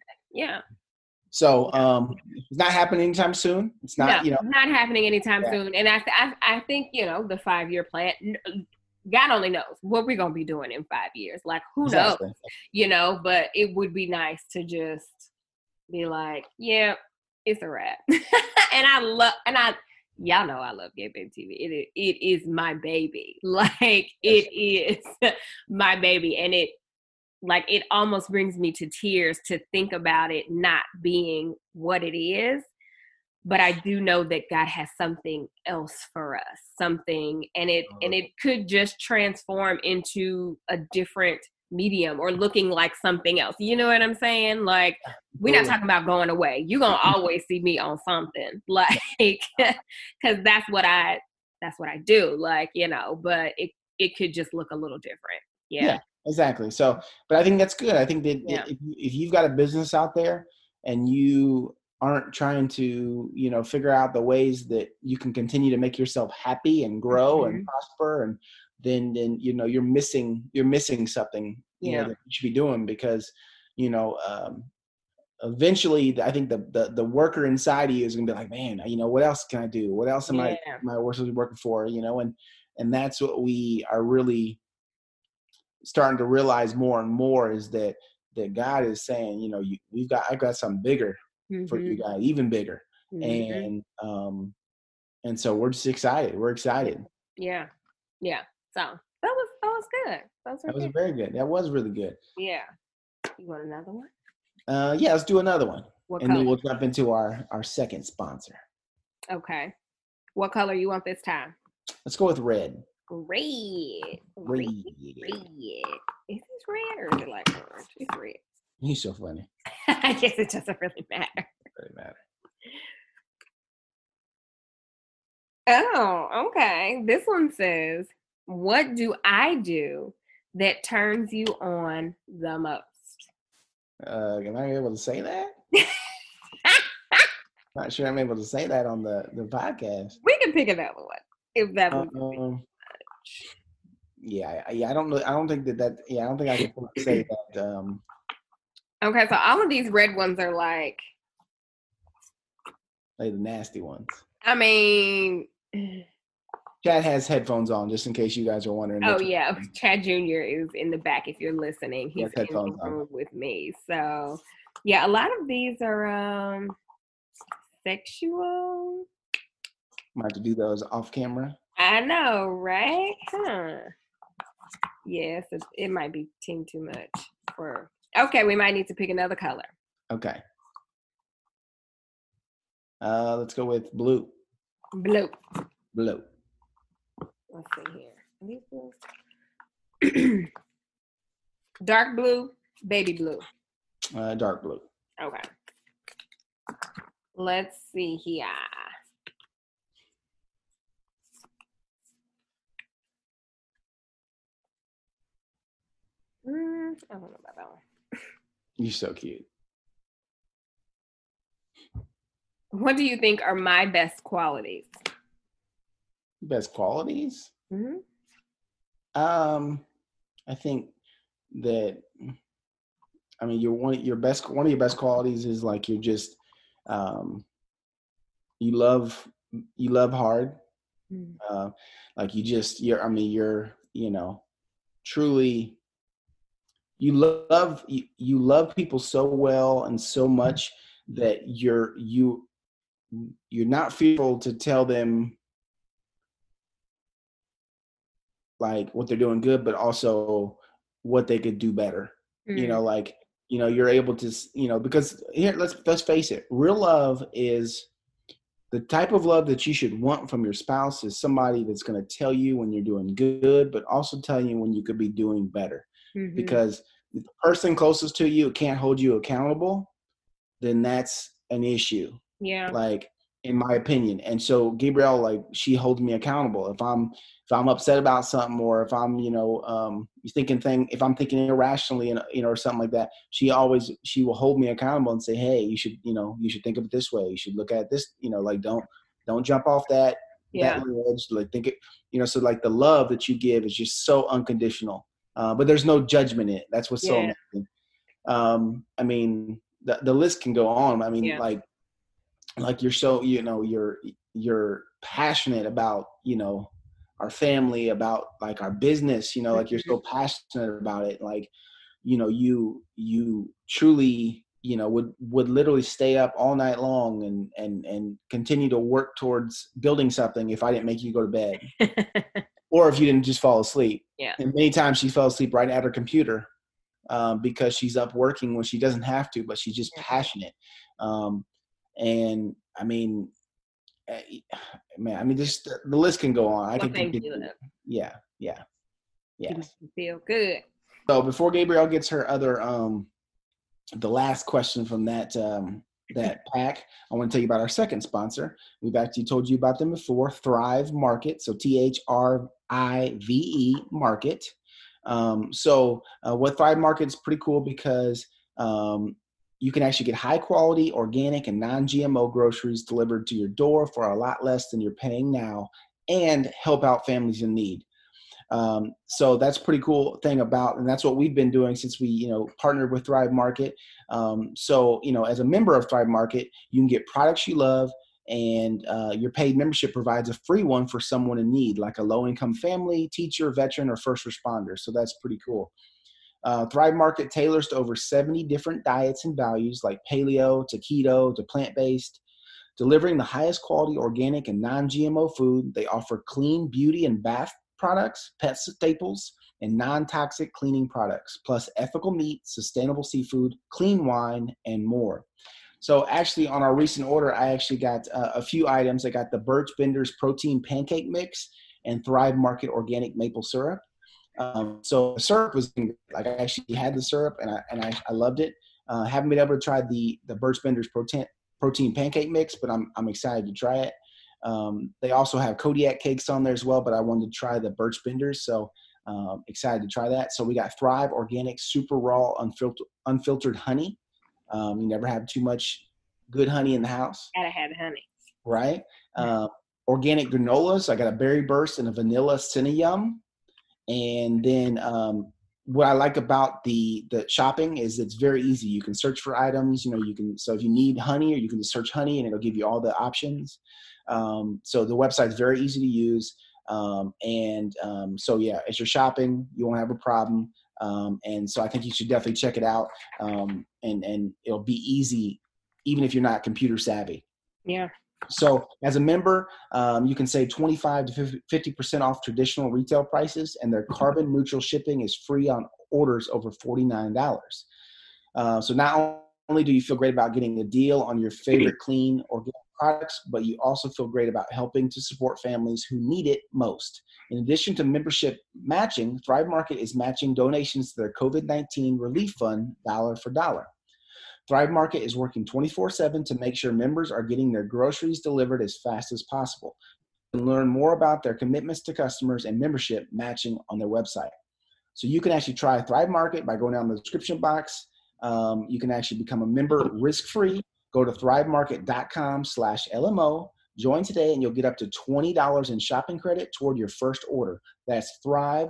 B: So it's not happening anytime soon. It's not,
A: not happening anytime soon. And I think, the 5-year plan, God only knows what we're going to be doing in 5 years. Like, who knows, but it would be nice to just be like, yeah, it's a wrap. Y'all know I love Gay Baby TV. It is my baby. Like, it is my baby. And it almost brings me to tears to think about it not being what it is. But I do know that God has something else for us, and it could just transform into a different medium or looking like something else. You know what I'm saying? Like, we're not talking about going away. You're going to always see me on something, like, because that's what I do, like, but it could just look a little different. Yeah,
B: exactly. So, but I think that's good. I think that if you've got a business out there and you aren't trying to, figure out the ways that you can continue to make yourself happy and grow and prosper, and then you're missing something that you should be doing, because eventually I think the worker inside of you is gonna be like, man, what else can I do? What else am I working for? And that's what we are really starting to realize more and more, is that God is saying, I've got something bigger for you guys, even bigger. And so we're just excited. We're excited.
A: Yeah. So that was good.
B: That was very good. That was really good.
A: Yeah. You want another one?
B: Yeah, let's do another one.
A: What
B: and
A: color?
B: Then we'll jump into our second sponsor.
A: Okay. What color you want this time?
B: Let's go with red.
A: Red. Is this red or is it like orange? It's red.
B: You're so funny.
A: I guess it doesn't really matter. Oh, okay. This one says, what do I do that turns you on the most?
B: Am I able to say that? Not sure I'm able to say that on the podcast.
A: We can pick another one if that was
B: Yeah, I don't know. I don't think that. Yeah, I don't think I can say that.
A: Okay, so all of these red ones are like
B: the nasty ones.
A: I mean,
B: Chad has headphones on, just in case you guys are wondering.
A: Oh yeah, Chad Jr. is in the back. If you're listening, he's in the room with me. So yeah, a lot of these are sexual.
B: Might have to do those off camera.
A: I know, right? Huh. Yes, it might be too much for. Okay, we might need to pick another color.
B: Okay. Let's go with blue.
A: Blue.
B: Blue.
A: Let's see here. Are these blues? Dark blue, baby blue.
B: Dark blue.
A: Okay. Let's see here. I don't know about that one.
B: You're so cute.
A: What do you think are my best qualities?
B: Best qualities?
A: Mm-hmm.
B: I think that, I mean, one of your best qualities is like you're just, you love hard. Mm-hmm. Like you're truly, you love people so well and so much that you're not fearful to tell them like what they're doing good, but also what they could do better. Mm-hmm. You're able to, because here, let's face it, real love is the type of love that you should want from your spouse is somebody that's going to tell you when you're doing good, but also tell you when you could be doing better. Mm-hmm. Because if the person closest to you can't hold you accountable, then that's an issue.
A: Yeah.
B: Like in my opinion. And so Gabrielle, like, she holds me accountable. If I'm upset about something, or if I'm, if I'm thinking irrationally, and or something like that, she will hold me accountable and say, hey, you should think of it this way. You should look at this, like, don't jump off that
A: Yeah.
B: ledge. Like, think it, so like the love that you give is just so unconditional. But there's no judgment in it. That's what's so
A: Yeah.
B: amazing. I mean, the list can go on. I mean,
A: Yeah.
B: like you're so, you're passionate about, our family, about like our business, like you're so passionate about it. Like, you truly, would literally stay up all night long and continue to work towards building something if I didn't make you go to bed, or if you didn't just fall asleep.
A: Yeah.
B: And many times she fell asleep right at her computer, because she's up working when she doesn't have to, but she's just passionate. And I mean, man, I mean, just the list can go on. I
A: Well,
B: can
A: thank
B: continue.
A: you.
B: Yeah,
A: You make
B: yes.
A: me feel good.
B: So before Gabrielle gets her other, the last question from that pack, I want to tell you about our second sponsor. We've actually told you about them before, Thrive Market. So THRIVE Market. What Thrive Market is pretty cool, because you can actually get high quality, organic, and non-GMO groceries delivered to your door for a lot less than you're paying now, and help out families in need. So that's a pretty cool thing about, and that's what we've been doing since we, partnered with Thrive Market. As a member of Thrive Market, you can get products you love, and your paid membership provides a free one for someone in need, like a low-income family, teacher, veteran, or first responder. So that's pretty cool. Thrive Market tailors to over 70 different diets and values, like paleo to keto to plant-based. Delivering the highest quality organic and non-GMO food, they offer clean beauty and bath products, pet staples, and non-toxic cleaning products, plus ethical meat, sustainable seafood, clean wine, and more. So actually, on our recent order, I actually got a few items. I got the Birch Benders Protein Pancake Mix and Thrive Market Organic Maple Syrup. So the syrup was like, I actually had the syrup, and I loved it. Haven't been able to try the Birch Benders protein pancake mix, but I'm excited to try it. They also have Kodiak cakes on there as well, but I wanted to try the Birch Benders, so excited to try that. So we got Thrive Organic Super Raw Unfiltered Honey. You never have too much good honey in the house.
A: Gotta have honey.
B: Right? Organic granolas. I got a Berry Burst and a Vanilla Cinnayum. And then what I like about the shopping is it's very easy. You can search for items, so if you need honey, or you can just search honey and it'll give you all the options. So the website's very easy to use. So yeah, as you're shopping, you won't have a problem. And so I think you should definitely check it out. And it'll be easy, even if you're not computer savvy.
A: Yeah.
B: So as a member, you can save 25 to 50% off traditional retail prices, and their carbon neutral shipping is free on orders over $49. So not only do you feel great about getting a deal on your favorite clean organic products, but you also feel great about helping to support families who need it most. In addition to membership matching, Thrive Market is matching donations to their COVID-19 relief fund dollar for dollar. Thrive Market is working 24/7 to make sure members are getting their groceries delivered as fast as possible. You can learn more about their commitments to customers and membership matching on their website. So you can actually try Thrive Market by going down the description box. You can actually become a member risk-free. Go to thrivemarket.com/LMO. Join today and you'll get up to $20 in shopping credit toward your first order. That's Thrive,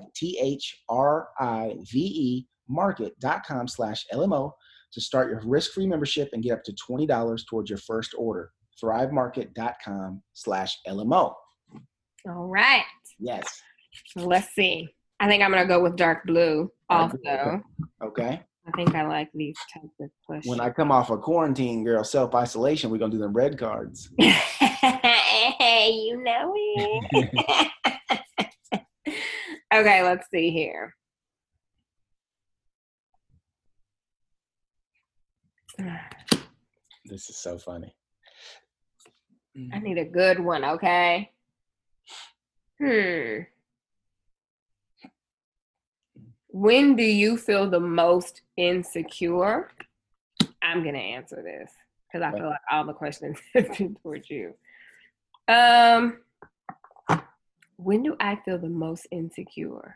B: THRIVE, market.com/LMO. to start your risk-free membership and get up to $20 towards your first order. thrivemarket.com/LMO.
A: All right.
B: Yes.
A: Let's see. I think I'm going to go with dark blue also.
B: Okay.
A: I think I like these types of questions.
B: When I come off of quarantine, girl, self-isolation, we're going to do them red cards.
A: Hey, you know it. Okay, let's see here.
B: This is so funny.
A: I need a good one, okay? When do you feel the most insecure? I'm going to answer this. because I feel like all the questions have been towards you. When do I feel the most insecure?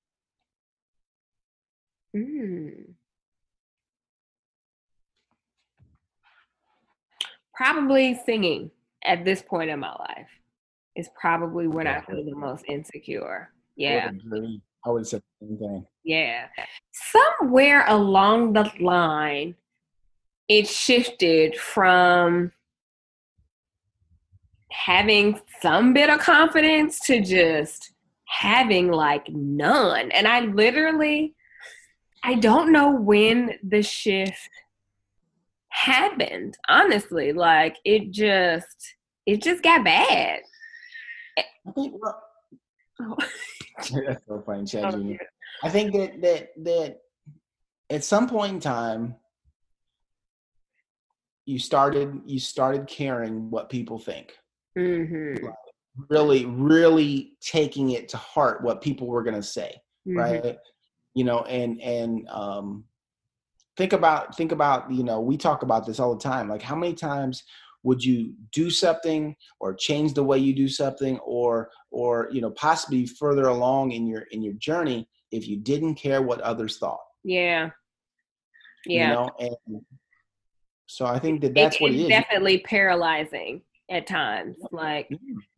A: Probably singing at this point in my life is probably when I feel the most insecure. Yeah.
B: I would have said the same thing.
A: Yeah. Somewhere along the line, it shifted from having some bit of confidence to just having like none. And I don't know when the shift happened, honestly. Like it just got bad.
B: I think that's so funny, Chad Jr. I think that at some point in time you started caring what people think.
A: Mm-hmm.
B: Like, really taking it to heart what people were going to say, mm-hmm. right? And think about, we talk about this all the time. Like, how many times would you do something or change the way you do something or possibly further along in your journey if you didn't care what others thought?
A: Yeah.
B: And so I think that's what it is.
A: Definitely paralyzing at times. Like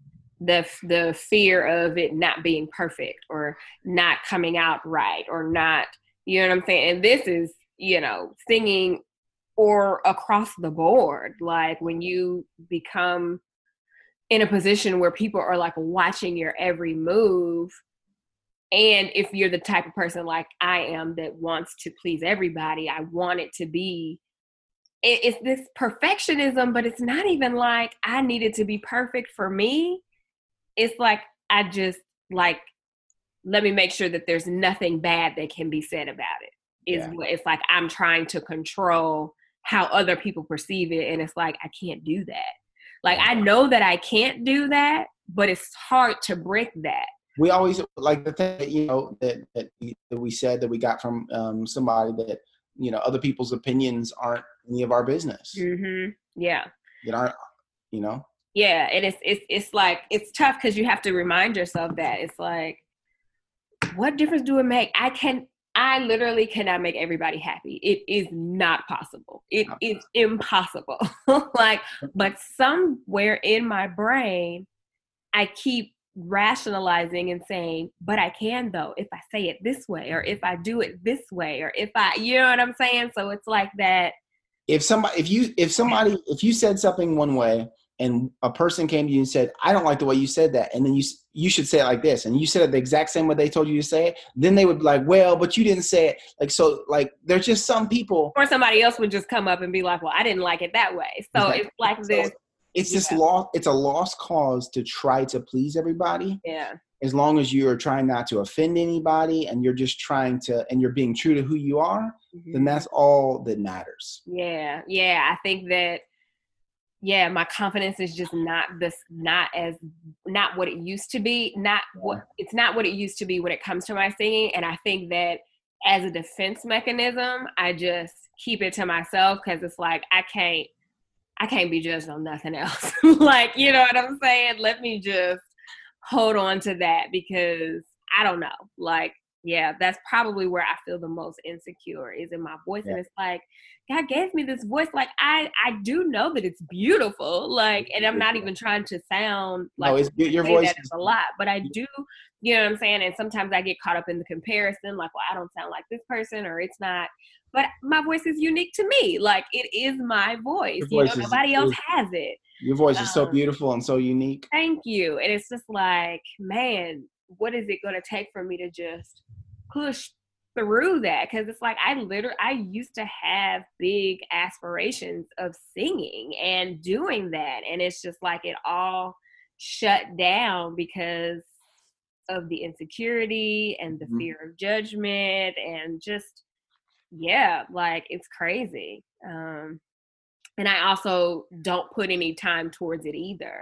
A: the fear of it not being perfect or not coming out right or not, you know what I'm saying? And this is, singing or across the board. Like when you become in a position where people are like watching your every move, and if you're the type of person like I am that wants to please everybody, I want it to be, it's this perfectionism, but it's not even like I need it to be perfect for me. It's like, I just like, let me make sure that there's nothing bad that can be said about it. It's like I'm trying to control how other people perceive it. And it's like, I can't do that. Like, I know that I can't do that, but it's hard to break that.
B: We always like the thing that we said that we got from somebody that, other people's opinions aren't any of our business.
A: Mm-hmm. Yeah.
B: That aren't,
A: Yeah. And it's like, it's tough because you have to remind yourself that it's like, what difference do it make? I literally cannot make everybody happy. It is not possible. It is impossible. Like, but somewhere in my brain, I keep rationalizing and saying, but I can though, if I say it this way, or if I do it this way, or if you know what I'm saying? So it's like that.
B: If you said something one way and a person came to you and said, I don't like the way you said that, and then you should say it like this, and you said it the exact same way they told you to say it, then they would be like, well, but you didn't say it. Like, so like, there's just some people.
A: Or somebody else would just come up and be like, well, I didn't like it that way. So It's like this.
B: It's this it's a lost cause to try to please everybody.
A: Yeah.
B: As long as you're trying not to offend anybody and you're just trying to, and you're being true to who you are, mm-hmm. then that's all that matters.
A: Yeah. Yeah. I think that, my confidence is just not what it used to be. It's not what it used to be when it comes to my singing. And I think that as a defense mechanism, I just keep it to myself because it's like, I can't be judged on nothing else. Like, you know what I'm saying? Let me just hold on to that because I don't know. Like, yeah, that's probably where I feel the most insecure is in my voice. Yeah. And it's like, God gave me this voice. Like, I do know that it's beautiful. Like, and I'm not even trying to sound like
B: your voice
A: that is a lot, but I do, you know what I'm saying? And sometimes I get caught up in the comparison, like, well, I don't sound like this person or it's not. But my voice is unique to me. Like, it is my voice. Nobody else has it.
B: Your voice is so beautiful and so unique.
A: Thank you. And it's just like, man, what is it going to take for me to just push through that? Because it's like, I used to have big aspirations of singing and doing that. And it's just like it all shut down because of the insecurity and the mm-hmm. fear of judgment and just, like it's crazy. And I also don't put any time towards it either.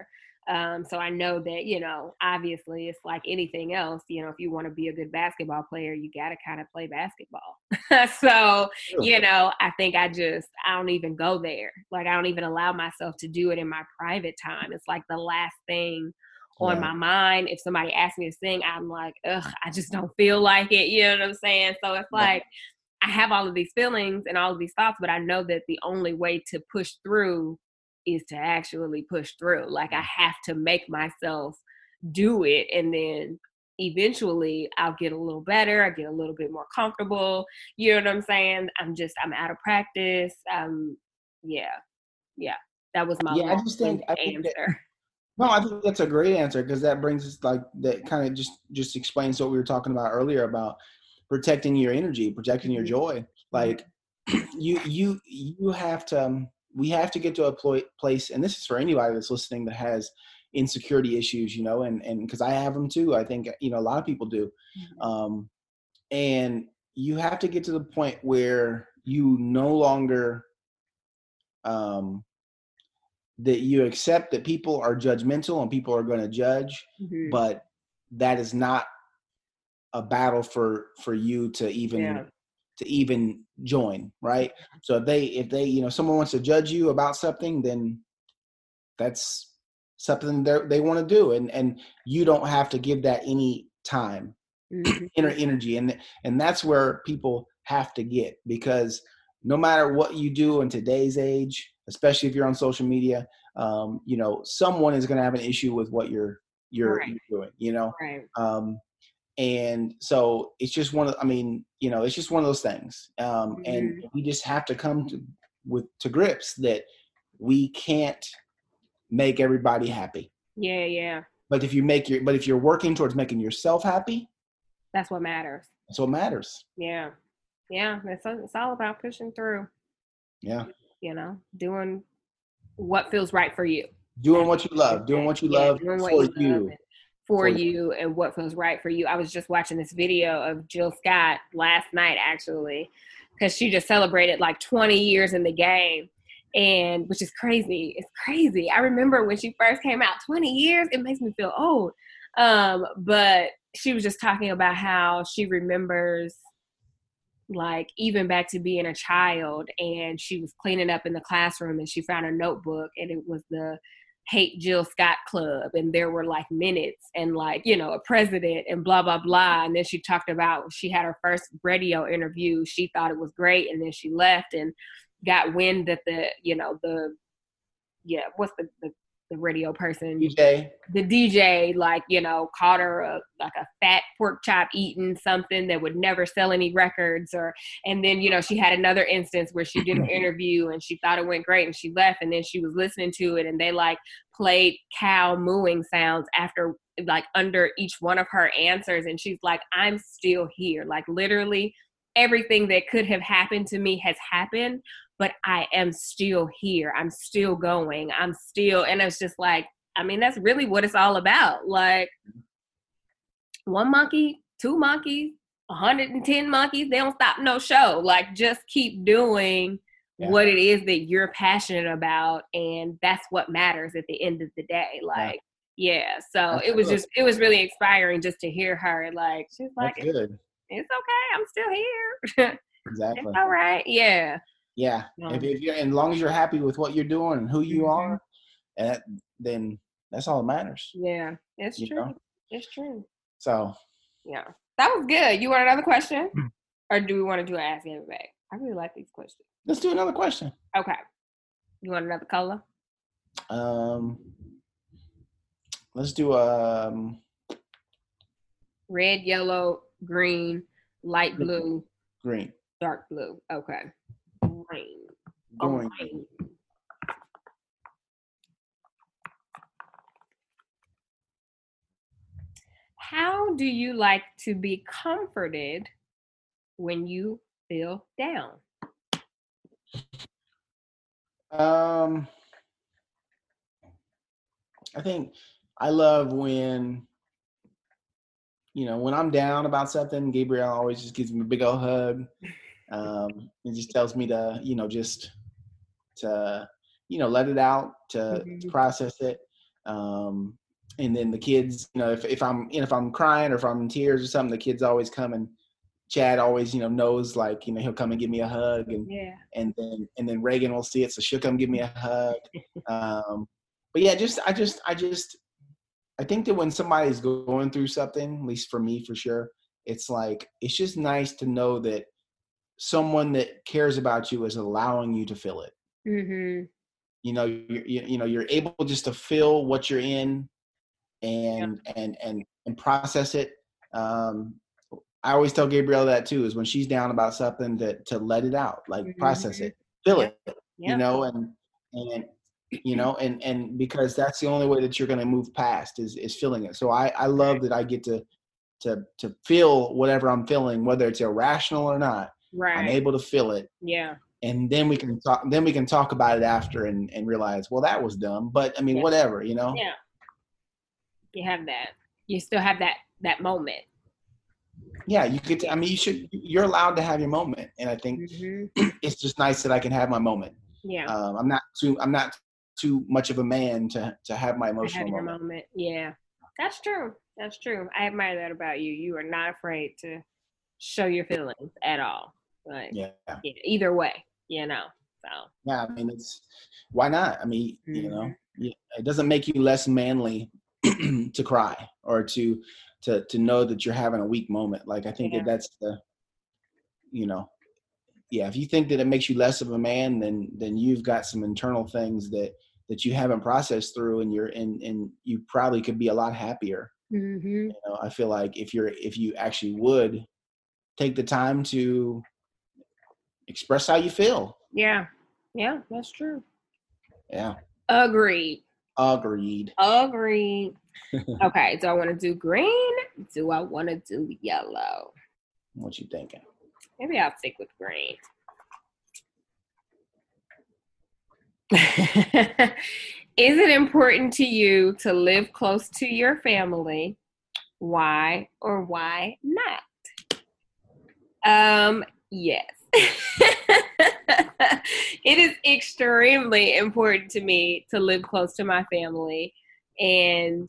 A: So I know that, you know, obviously it's like anything else, you know, if you want to be a good basketball player, you got to kind of play basketball. So,
B: True.
A: you know, I think I don't even go there. Like, I don't even allow myself to do it in my private time. It's like the last thing on
B: Yeah.
A: my mind. If somebody asks me to sing, I'm like, ugh, I just don't feel like it. You know what I'm saying? So it's
B: Yeah.
A: like, I have all of these feelings and all of these thoughts, but I know that the only way to push through is to actually push through. Like, I have to make myself do it, and then eventually I'll get a little better. I get a little bit more comfortable. You know what I'm saying? I'm out of practice. Yeah, yeah. That was my
B: Yeah,
A: long-winded
B: I think that
A: answer.
B: no, I think that's a great answer because that brings us like that kind of just explains what we were talking about earlier about protecting your energy, protecting your joy. Like you have to we have to get to a place, and this is for anybody that's listening that has insecurity issues, you know, and because I have them too. I think, you know, a lot of people do. Um, and you have to get to the point where you no longer um that you accept that people are judgmental and people are going to judge,
A: Mhm.
B: but that is not a battle for you
A: Yeah.
B: to even join, right? So if they, you know, someone wants to judge you about something, then that's something they want to do, and you don't have to give that any time, inner
A: Mhm.
B: energy, and that's where people have to get, because no matter what you do in today's age, especially if you're on social media, you know, someone is going to have an issue with what
A: Right.
B: you're doing, you know.
A: Right.
B: um, and so it's just I mean, you know, it's just one of those things, and
A: Mhm.
B: we just have to come to grips that we can't make everybody happy.
A: Yeah, yeah.
B: But if you're working towards making yourself happy,
A: That's what matters.
B: that's what matters.
A: Yeah. Yeah. It's all about pushing through,
B: Yeah.
A: you know, doing what feels right for you.
B: Doing
A: At
B: what you
A: the end of
B: love,
A: the
B: doing
A: day.
B: what you
A: Yeah,
B: love
A: doing what
B: for
A: you love
B: you,
A: and for
B: for you.
A: you and what feels right for you. I was just watching this video of Jill Scott last night, actually, because she just celebrated like 20 years in the game. And which is crazy. It's crazy. I remember when she first came out, 20 years, it makes me feel old. But she was just talking about how she remembers, like, even back to being a child, and she was cleaning up in the classroom and she found a notebook, and it was the Hate Jill Scott Club, and there were like minutes and, like, you know, a president and blah blah blah. And then she talked about she had her first radio interview, she thought it was great, and then she left and got wind that the, you know, the, yeah, what's the radio person,
B: DJ.
A: the DJ, like, you know, called her like a fat pork chop eating something that would never sell any records. Or, and then, you know, she had another instance where she did an interview and she thought it went great and she left, and then she was listening to it and they like played cow mooing sounds after, like, under each one of her answers, and she's like, I'm still here. Like, literally everything that could have happened to me has happened, but I am still here. I'm still going. I'm still, and it's just like, I mean, that's really what it's all about. Like, one monkey, two monkeys, 110 monkeys, they don't stop no show. Like, just keep doing
B: Yeah.
A: what it is that you're passionate about, and that's what matters at the end of the day.
B: Yeah.
A: Like, yeah. So
B: Absolutely.
A: it was really inspiring just to hear her. Like, she's like,
B: That's good.
A: it's okay. I'm still here. It's
B: Exactly.
A: all right. Yeah.
B: Yeah.
A: Um,
B: If you're, as long as you're happy with what you're doing and who you
A: mhm.
B: are, and then that's all that matters,
A: Yeah, it's
B: you
A: true.
B: know.
A: It's true.
B: So
A: Yeah. That was good. You want another question? Or do we want to do an Ask Everybody? I really like these questions.
B: let's do another question.
A: Okay. You want another color?
B: Um, let's do
A: Red, yellow, green, light blue,
B: green.
A: dark blue. Okay. Green. All
B: Going.
A: right. How do you like to be comforted when you feel down?
B: Um, I think I love when, you know, when I'm down about something, Gabriel always just gives me a big old hug. And just tells me to, you know, just to, you know, let it out, to
A: Mhm.
B: process it. And then the kids, if I'm crying or if I'm in tears or something, the kids always come, and Chad always, knows, like, he'll come and give me a hug, and then Reagan will see it, so she'll come give me a hug. But yeah, I think that when somebody's going through something, at least for me, for sure, it's like, it's just nice to know that someone that cares about you is allowing you to feel it.
A: Mm-hmm.
B: You're able just to feel what you're in, and process it. I always tell Gabrielle that too, is when she's down about something, to let it out, like, process it, feel it, and because that's the only way that you're going to move past is feeling it. So I love that I get to feel whatever I'm feeling, whether it's irrational or not.
A: Right.
B: I'm able to feel it.
A: Yeah.
B: And then we can talk about it after, and realize, well, that was dumb, but I mean, whatever,
A: Yeah. You have that. You still have that moment.
B: Yeah, you get to, you're allowed to have your moment. And I think it's just nice that I can have my moment.
A: Yeah.
B: I'm not too much of a man to have my emotional
A: moment. Yeah. That's true. I admire that about you. You are not afraid to show your feelings at all. Like, either way, so.
B: Yeah, I mean, why not? I mean, it doesn't make you less manly to cry, or to know that you're having a weak moment. Like, I think that's the, if you think that it makes you less of a man, then you've got some internal things that you haven't processed through, and you probably could be a lot happier.
A: Mm-hmm.
B: I feel like if you actually would take the time to express how you feel.
A: Yeah, that's true.
B: Yeah.
A: Agreed.
B: Okay,
A: do I want to do green? Do I want to do yellow?
B: What you thinking?
A: Maybe I'll stick with green. Is it important to you to live close to your family? Why or why not? Yes. It is extremely important to me to live close to my family, and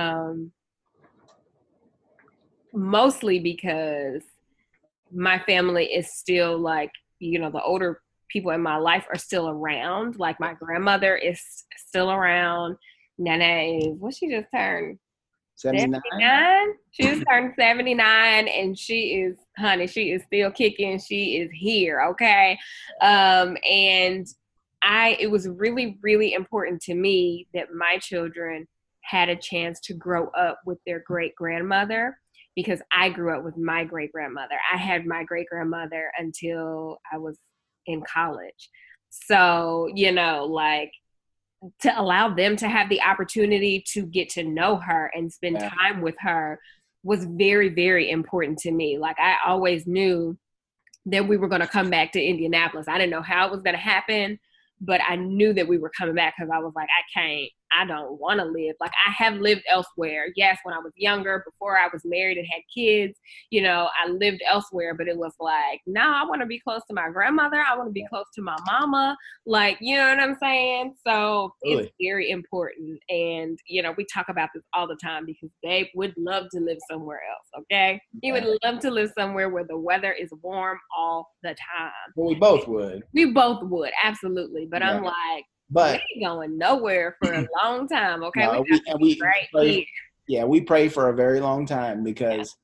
A: mostly because my family is still, like, the older people in my life are still around. Like, my grandmother is still around. Nana is, what she just turned? 79? She just turned 79, and she is still kicking. She is here, okay? And it was really, really important to me that my children had a chance to grow up with their great-grandmother, because I grew up with my great-grandmother. I had my great-grandmother until I was in college. So, like, to allow them to have the opportunity to get to know her and spend time with her was very, very important to me. Like, I always knew that we were going to come back to Indianapolis. I didn't know how it was going to happen, but I knew that we were coming back, because I was like, I don't want to live. Like, I have lived elsewhere. Yes, when I was younger, before I was married and had kids, I lived elsewhere, but it was like, no, I want to be close to my grandmother. I want to be close to my mama. Like, you know what I'm saying? So It's very important. And, we talk about this all the time, because Babe would love to live somewhere else, okay? He would love to live somewhere where the weather is warm all the time.
B: Well, we both would.
A: We both would, absolutely. But I'm like, we ain't going nowhere for a long time, okay?
B: No, we pray for a very long time, because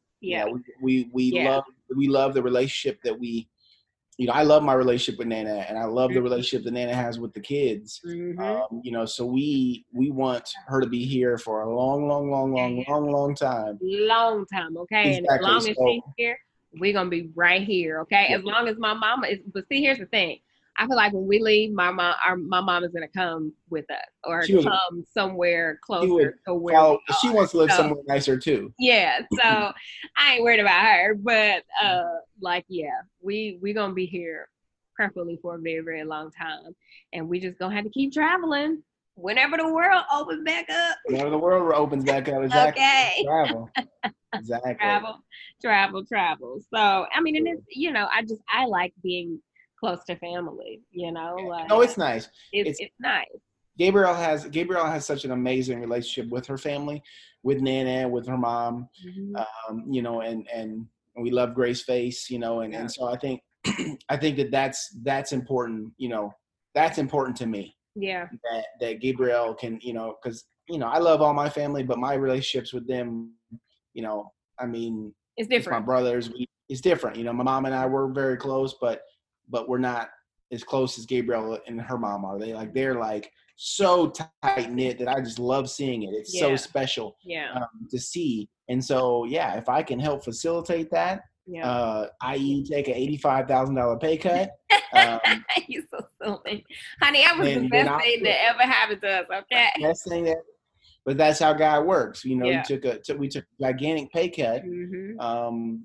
B: we love the relationship that we, I love my relationship with Nana, and I love the relationship that Nana has with the kids. So we want her to be here for a long time.
A: Long time, okay?
B: Exactly.
A: And as long as she's here, we're gonna be right here, okay? As long as my mama is. But see, here's the thing. I feel like when we leave, my mom is gonna come with us, or come somewhere closer to where
B: she wants to live somewhere nicer too.
A: Yeah, so I ain't worried about her, but we gonna be here preferably for a very, very long time, and we just gonna have to keep traveling whenever the world opens back up.
B: Whenever the world opens back up, exactly.
A: Okay.
B: Travel. Exactly.
A: Travel. So I mean, and it's I like being close to family, like,
B: no, it's nice.
A: It's nice.
B: Gabrielle has such an amazing relationship with her family, with Nana, with her mom,
A: Mhm.
B: and we love Grace Face, and
A: Yeah.
B: so I think I think that's important, that's important to me,
A: Yeah.
B: that Gabrielle can, because I love all my family, but my relationships with them, you know, I mean,
A: It's
B: it's my
A: different.
B: brothers. It's different. My mom and I were very close, but we're not as close as Gabrielle and her mom are. They're like so tight knit that I just love seeing it. It's so
A: Yeah.
B: special
A: Yeah.
B: to see. And so, yeah, if I can help facilitate that,
A: Yeah.
B: i.e., take an $85,000 pay cut, um,
A: You so silly. Honey, that was the
B: then
A: best
B: I'll
A: thing
B: do it.
A: that ever happened to us, okay?
B: Best thing that, but that's how God works.
A: Yeah.
B: We took a gigantic pay cut,
A: Mhm.
B: um,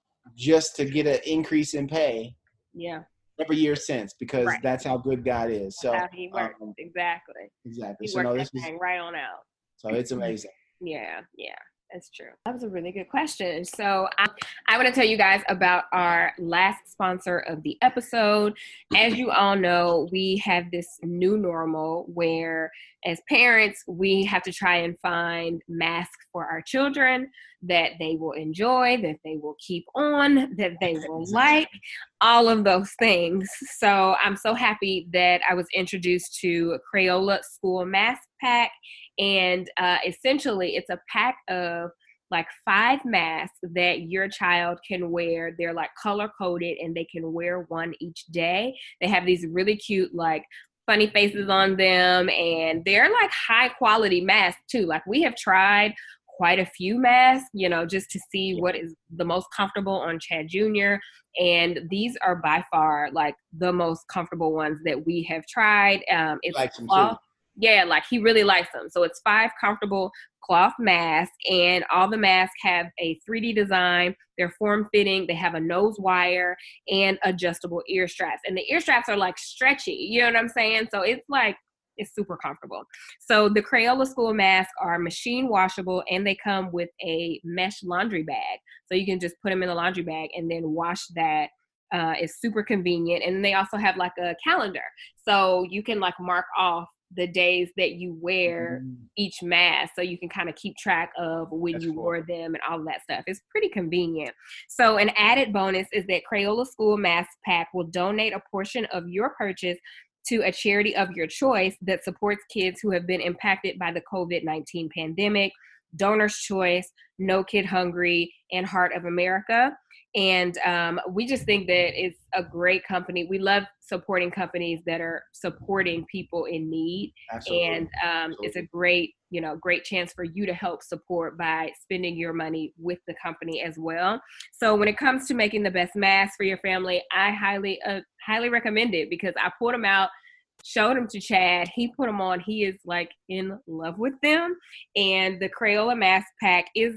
B: just to get an increase in pay
A: Yeah.
B: every year since, because
A: Right.
B: that's how good God is.
A: That's
B: So,
A: how he works. Exactly.
B: exactly.
A: He
B: So
A: worked
B: no,
A: that thing right on out.
B: so it's amazing.
A: Yeah, yeah, that's true. That was a really good question. So I want to tell you guys about our last sponsor of the episode. As you all know, we have this new normal where, as parents, we have to try and find masks for our children that they will enjoy, that they will keep on, that they will like, all of those things. So I'm so happy that I was introduced to Crayola School Mask Pack. And essentially, it's a pack of like 5 masks that your child can wear. They're like color coded and they can wear one each day. They have these really cute, like, funny faces on them, and they're like high quality masks too. Like, we have tried quite a few masks, just to see
B: Yeah.
A: what is the most comfortable on Chad Jr. And these are by far like the most comfortable ones that we have tried.
B: He
A: It's
B: likes them too.
A: cloth. Yeah, like he really likes them. So it's 5 comfortable cloth masks, and all the masks have a 3D design. They're form fitting. They have a nose wire and adjustable ear straps. And the ear straps are like stretchy. You know what I'm saying? So it's super comfortable. So the Crayola School masks are machine washable, and they come with a mesh laundry bag. So you can just put them in the laundry bag and then wash that. It's super convenient. And they also have like a calendar. So you can like mark off the days that you wear each mask, so you can kind of keep track of when
B: That's
A: you
B: cool.
A: wore them and all of that stuff. It's pretty convenient. So an added bonus is that Crayola School Mask Pack will donate a portion of your purchase to a charity of your choice that supports kids who have been impacted by the COVID-19 pandemic. Donor's Choice, No Kid Hungry, and Heart of America. And we just think that it's a great company. We love supporting companies that are supporting people in need.
B: Absolutely.
A: And it's a great chance for you to help support by spending your money with the company as well. So when it comes to making the best mask for your family, I highly recommend it, because I pulled them out, showed them to Chad. He put them on. He is like in love with them. And the Crayola Mask Pack is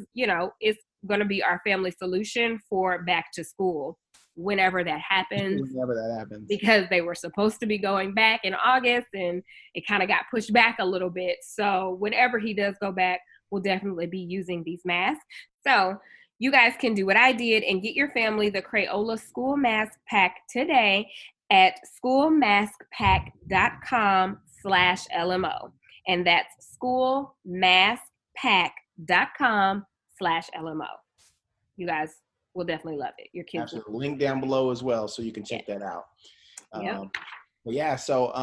A: going to be our family solution for back to school whenever that happens.
B: Whenever that happens.
A: Because they were supposed to be going back in August, and it kind of got pushed back a little bit. So whenever he does go back, we'll definitely be using these masks. So you guys can do what I did and get your family the Crayola School Mask Pack today at schoolmaskpack.com/LMO. And that's schoolmaskpack.com/LMO. You guys will definitely love it. Your kids
B: Absolutely. Link down below as well, so you can check that out.
A: Yep.
B: But yeah, so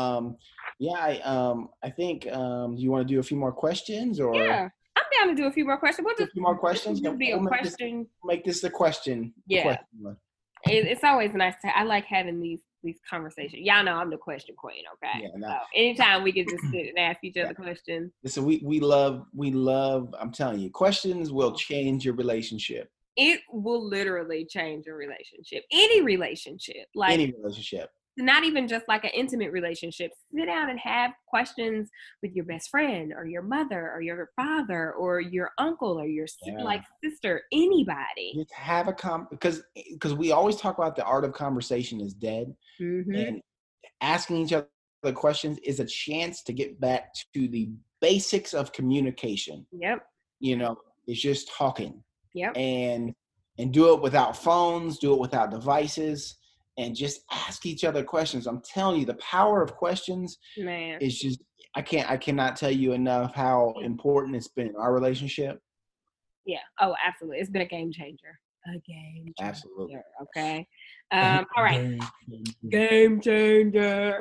B: I think you want to do a few more questions, or
A: yeah, I'm down to do a few more questions. We'll
B: a few more questions.
A: Just be a question.
B: Make this the question.
A: Yeah, it's always nice I like having these conversations. Y'all know I'm the question queen. Okay.
B: Yeah. No.
A: So anytime we can just sit and ask each other questions.
B: Listen, we love. I'm telling you, questions will change your relationship.
A: It will literally change your relationship. Any relationship. Not even just like an intimate relationship. Sit down and have questions with your best friend or your mother or your father or your uncle or your sister, anybody.
B: Just have because we always talk about the art of conversation is dead.
A: Mm-hmm.
B: And asking each other questions is a chance to get back to the basics of communication.
A: Yep.
B: It's just talking.
A: Yep.
B: And do it without phones, do it without devices, and just ask each other questions. I'm telling you, the power of questions is just, I cannot tell you enough how important it's been in our relationship.
A: Yeah. Oh, absolutely. It's been a game changer. A game changer.
B: Absolutely.
A: Okay. All right. Game changer.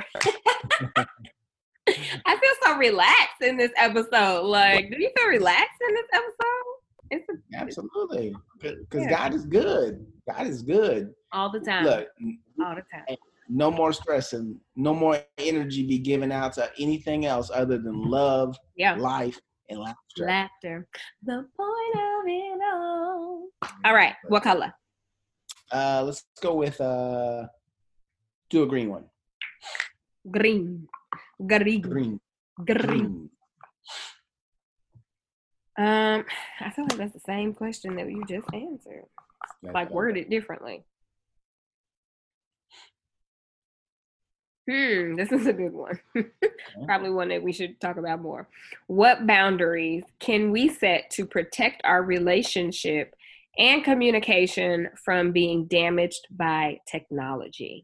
A: I feel so relaxed in this episode. Like, do you feel relaxed in this episode?
B: Absolutely. Because God is good. God is good.
A: All the time.
B: Look,
A: all the time.
B: No more stress and no more energy be given out to anything else other than love, life, and laughter.
A: The point of it all. All right. What color?
B: Let's go with do a green one.
A: Green.
B: Green.
A: I feel like that's the same question that you just answered. Like worded differently. This is a good one. Probably one that we should talk about more. What boundaries can we set to protect our relationship and communication from being damaged by technology?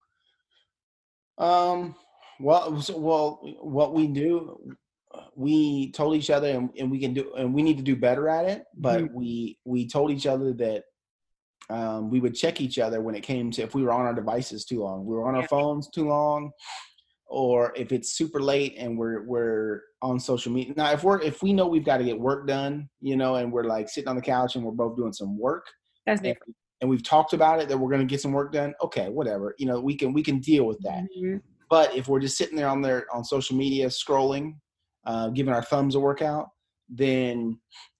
B: Well, what we do, we told each other, and we can do, and we need to do better at it. But we told each other that we would check each other when it came to if we were on our devices too long, we were on our phones too long, or if it's super late and we're on social media. Now, if we know we've got to get work done, and we're like sitting on the couch and we're both doing some work,
A: that's different.
B: And we've talked about it that we're going to get some work done. Okay, whatever. We can deal with that. Mm-hmm. But if we're just sitting there on social media scrolling, giving our thumbs a workout, then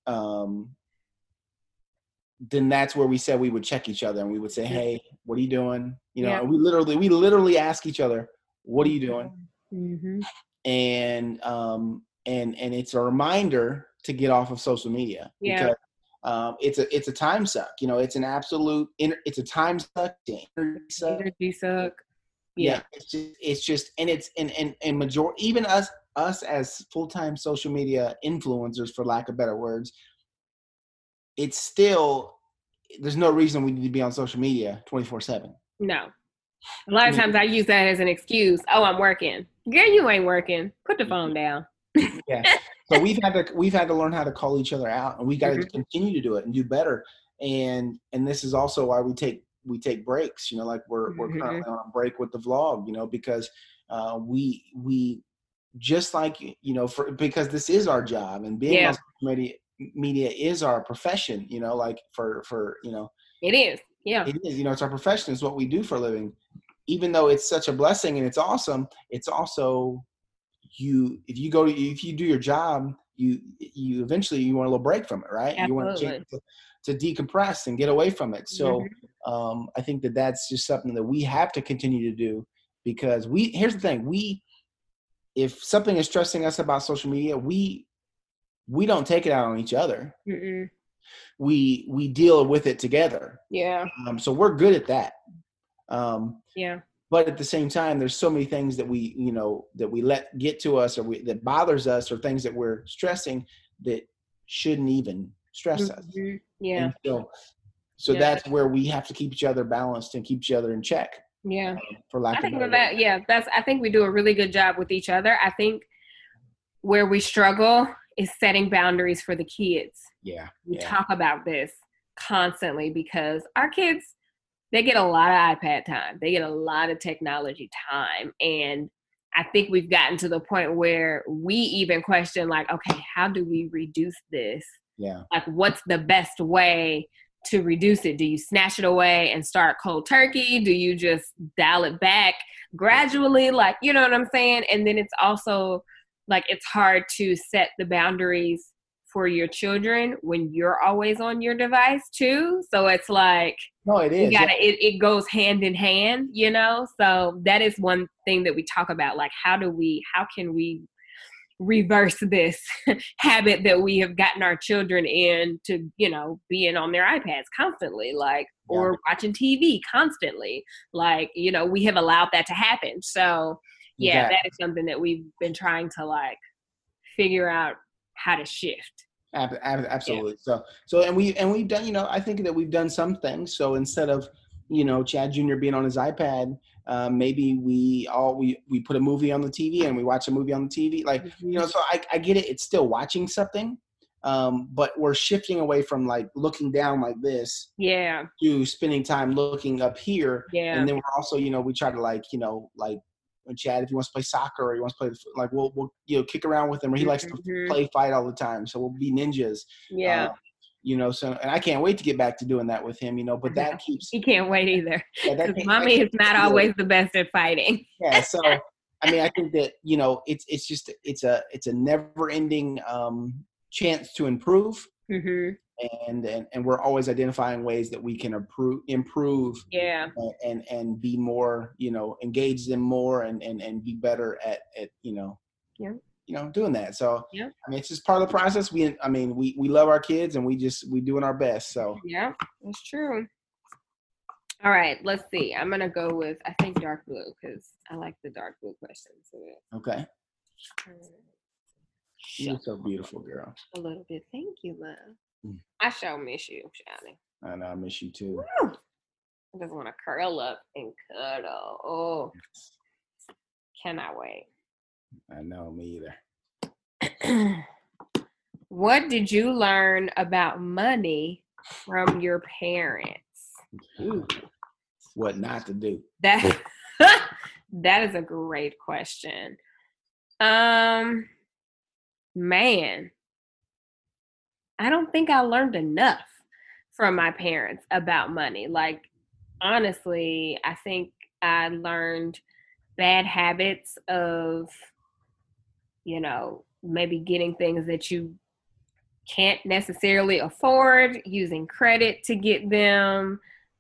B: that's where we said we would check each other and we would say, "Hey, what are you doing?" And we literally ask each other, "What are you doing?" Mm-hmm. And it's a reminder to get off of social media because it's a time suck. It's an absolute it's a time suck,
A: energy suck.
B: Yeah, it's just and majority, even us as full-time social media influencers, for lack of better words, it's still, there's no reason we need to be on social media 24/7.
A: No. A lot of times I use that as an excuse. Oh, I'm working. Girl, you ain't working. Put the phone down.
B: Yeah. So we've had to learn how to call each other out, and we got to continue to do it and do better. And this is also why we take breaks, like we're currently on a break with the vlog, because we just like, because this is our job, and being on social media is our profession, like for
A: it is. Yeah.
B: It is, it's our profession. It's what we do for a living. Even though it's such a blessing and it's awesome, it's also if you do your job, you eventually you want a little break from it, right?
A: Absolutely.
B: You want a chance to decompress and get away from it. So I think that's just something that we have to continue to do, because here's the thing, if something is stressing us about social media, we don't take it out on each other. Mm-mm. We deal with it together.
A: Yeah.
B: So we're good at that.
A: Yeah.
B: But at the same time, there's so many things that we let get to us, or that bothers us, or things that we're stressing that shouldn't even stress us.
A: Yeah.
B: And so that's where we have to keep each other balanced and keep each other in check.
A: Yeah.
B: For lack of better
A: that. Yeah. I think we do a really good job with each other. I think where we struggle is setting boundaries for the kids.
B: Yeah.
A: We talk about this constantly because our kids, they get a lot of iPad time. They get a lot of technology time. And I think we've gotten to the point where we even question, like, okay, how do we reduce this?
B: Yeah.
A: Like, what's the best way to reduce it? Do you snatch it away and start cold turkey? Do you just dial it back gradually? Like, you know what I'm saying? And then it's also like, it's hard to set the boundaries for your children when you're always on your device too. So it's like,
B: no, it is.
A: It goes hand in hand, So that is one thing that we talk about. Like, how can we reverse this habit that we have gotten our children in to, being on their iPads constantly, like, or watching TV constantly. Like, we have allowed that to happen. So that is something that we've been trying to like figure out how to shift.
B: Absolutely. Yeah. So and we've done, I think that we've done some things. So instead of, Chad Jr. being on his iPad. Maybe we put a movie on the TV and we watch a movie on the TV. Like, so I get it. It's still watching something. But we're shifting away from like looking down like this to spending time looking up here. And then we're also, we try to like when Chad, if he wants to play soccer or he wants to play, like we'll kick around with him, or he likes to play fight all the time. So we'll be ninjas. So, and I can't wait to get back to doing that with him, but that keeps.
A: He can't wait either. Because mommy is not always the best at fighting.
B: Yeah. So, I mean, I think that, it's a never ending, chance to improve. And we're always identifying ways that we can improve and be more, engage them more and be better at doing that. So, I mean, it's just part of the process. We love our kids and we doing our best. So,
A: yeah, that's true. All right, let's see. I'm going to go with, I think, dark blue because I like the dark blue questions.
B: Okay. You're so beautiful, girl.
A: A little bit. Thank you, love. I sure miss you, Shani.
B: I know, I miss you too.
A: Woo! I just want to curl up and cuddle. Oh, cannot wait.
B: I know, me either.
A: What did you learn about money from your parents?
B: Ooh. What not to do?
A: That is a great question. Man, I don't think I learned enough from my parents about money. Like, honestly, I think I learned bad habits of, maybe getting things that you can't necessarily afford, using credit to get them,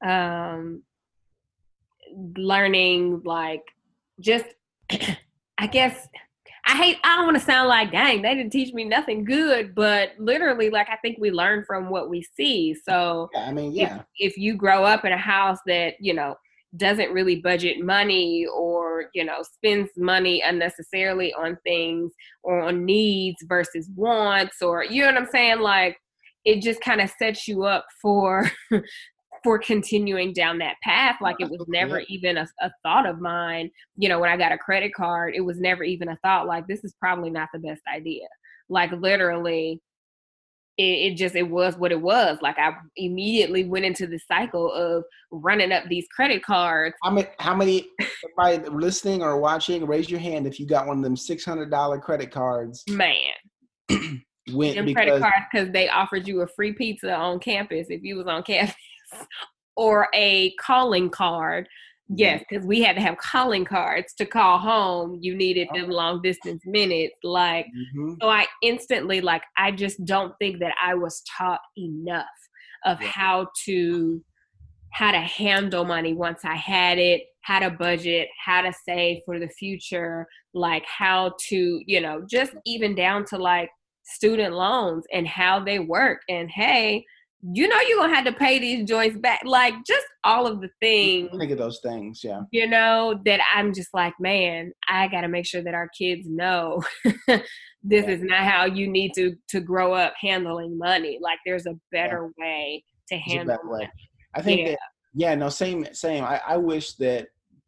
A: learning like just, I guess, I don't want to sound like, dang, they didn't teach me nothing good, but literally, like, I think we learn from what we see. So, if you grow up in a house that, doesn't really budget money or, spends money unnecessarily on things or on needs versus wants, or, you know what I'm saying? Like, it just kind of sets you up for continuing down that path. Like, it was never even a thought of mine. When I got a credit card, it was never even a thought like, this is probably not the best idea. Like, literally, it was what it was. Like, I immediately went into the cycle of running up these credit cards.
B: How many everybody listening or watching, raise your hand if you got one of them $600 credit cards.
A: Man. Credit cards because they offered you a free pizza on campus if you was on campus. Or a calling card. Yes, because we had to have calling cards to call home. You needed them long distance minutes. Like, so I instantly, like, I just don't think that I was taught enough of how to handle money once I had it, how to budget, how to save for the future, like how to, just even down to like student loans and how they work. And hey, you're going to have to pay these joints back. Like, just all of the things.
B: Think of those things, yeah.
A: That I'm just like, man, I got to make sure that our kids know this is not how you need to grow up handling money. Like, there's a better way to handle it.
B: I think same. I wish that,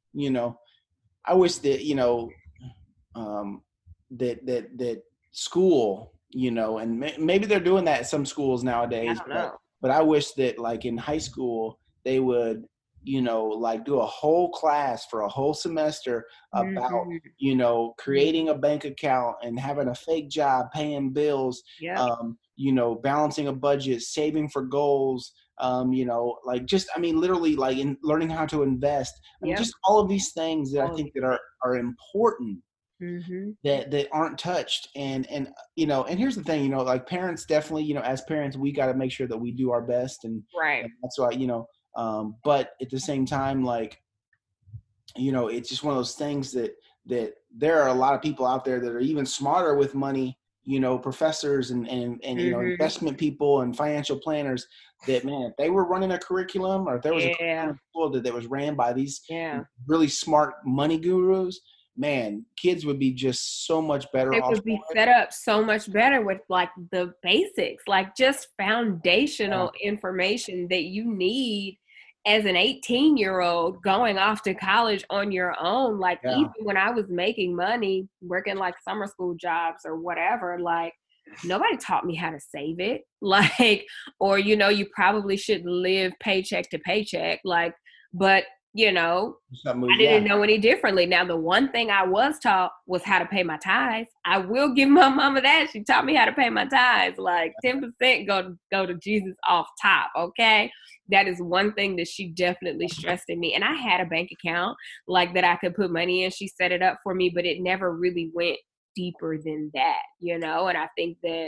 B: that school, and maybe they're doing that at some schools nowadays.
A: I don't know.
B: But I wish that, like, in high school, they would, like, do a whole class for a whole semester about, creating a bank account and having a fake job, paying bills, balancing a budget, saving for goals, like, just, literally, like, in learning how to invest. Just all of these things that I think that are important. That aren't touched. And here's the thing, like, parents definitely, as parents, we got to make sure that we do our best. And that's why, but at the same time, like, it's just one of those things that there are a lot of people out there that are even smarter with money, professors and investment people and financial planners that, man, if they were running a curriculum or if there was a curriculum that was ran by these really smart money gurus, man, kids would be just so much better.
A: They would be set up so much better with like the basics, like just foundational information that you need as an 18-year-old going off to college on your own, like
B: Yeah.
A: even when I was making money, working like summer school jobs or whatever, like nobody taught me how to save it. Like, or, you know, you probably shouldn't live paycheck to paycheck. Like, but, you know, I didn't
B: Yeah.
A: know any differently. Now, the one thing I was taught was how to pay my tithes. I will give my mama that. She taught me how to pay my tithes. Like 10% go to Jesus off top, okay? That is one thing that she definitely stressed in me. And I had a bank account like that I could put money in. She set it up for me, but it never really went deeper than that, you know? And I think that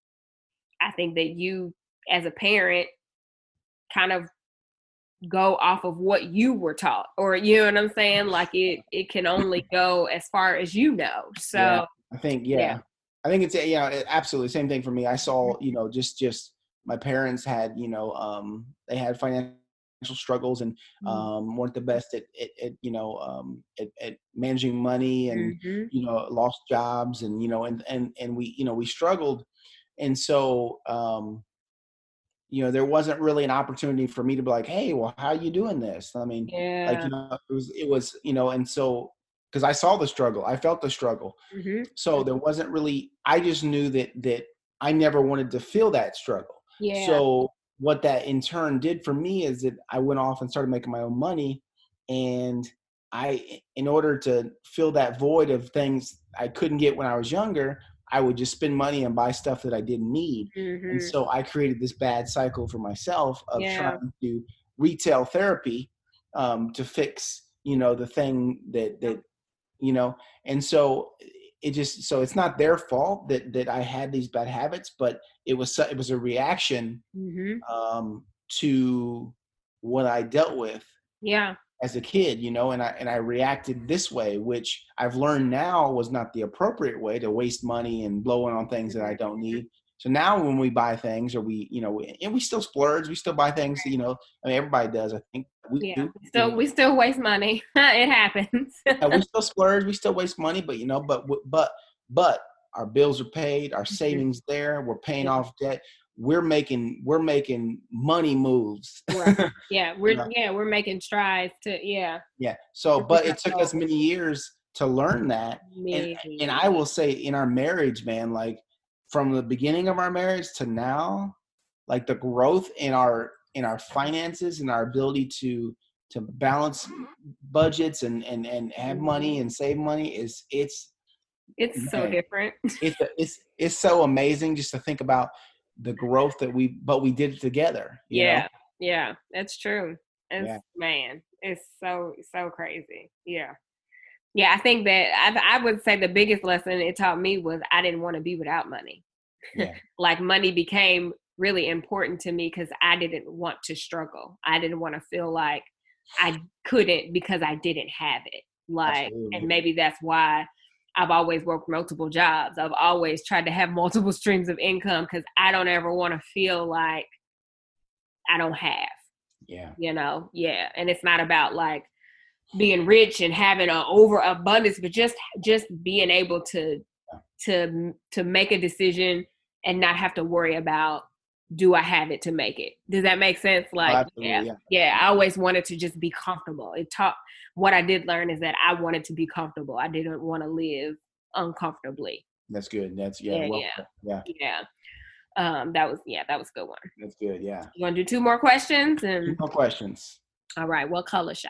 A: you as a parent kind of go off of what you were taught, or you know what I'm saying, like it can only go as far as you know.
B: Yeah.
A: So
B: I think,
A: yeah.
B: I think it's, absolutely same thing for me. I saw, just my parents had, they had financial struggles and weren't the best at managing money, and,
A: Mm-hmm.
B: lost jobs, and, and we struggled. And so, there wasn't really an opportunity for me to be like, hey, well, how are you doing this? I mean, like,
A: Yeah.
B: it was, and so, because I saw the struggle, I felt the struggle.
A: Mm-hmm.
B: So there wasn't really, I just knew that I never wanted to feel that struggle.
A: Yeah.
B: So what that in turn did for me is that I went off and started making my own money. And in order to fill that void of things I couldn't get when I was younger, I would just spend money and buy stuff that I didn't need. And
A: Mm-hmm.
B: so I created this bad cycle for myself of
A: Yeah.
B: trying to retail therapy, to fix, the thing that, and so it's not their fault that I had these bad habits, but it was a reaction,
A: Mm-hmm.
B: to what I dealt with
A: Yeah.
B: as a kid, and I reacted this way, which I've learned now was not the appropriate way to waste money and blow it on things that I don't need. So now when we buy things, or and we still splurge, we still buy things that, I mean, everybody does, I think we
A: Yeah.
B: do.
A: We still waste money. It happens.
B: And we still splurge, we still waste money, but but our bills are paid, our savings there, we're paying off debt, we're making money moves.
A: Right. Yeah.
B: You know?
A: We're making strides to
B: Yeah. So,
A: to reach
B: but
A: our
B: it took us
A: goals.
B: many years to learn that, and
A: Maybe.
B: I will say, in our marriage, man, like from the beginning of our marriage to now, like the growth in our finances and our ability to balance budgets and have money and save money it's
A: It's so
B: man,
A: different.
B: it's so amazing just to think about the growth that we did it together.
A: Yeah, yeah, that's true. It's
B: Yeah,
A: man, it's so crazy. Yeah, yeah. I think that I would say the biggest lesson it taught me was I didn't want to be without money.
B: yeah,
A: Like money became really important to me because I didn't want to struggle. I didn't want to feel like I couldn't because I didn't have it. Like, and
B: absolutely.
A: maybe that's why I've always worked multiple jobs. I've always tried to have multiple streams of income because I don't ever want to feel like I don't have,
B: Yeah,
A: yeah. And it's not about like being rich and having an overabundance, but just being able to make a decision and not have to worry about, do I have it to make it? Does that make sense?
B: oh,
A: Like, yeah,
B: absolutely. Yeah,
A: yeah. I always wanted to just be comfortable. What I did learn is that I wanted to be comfortable. I didn't want to live uncomfortably.
B: that's good. That's
A: Yeah,
B: well,
A: yeah,
B: yeah,
A: yeah. That was a good one.
B: that's good. Yeah.
A: You want to do two more questions?
B: Two
A: And
B: more questions.
A: all right, what color shop?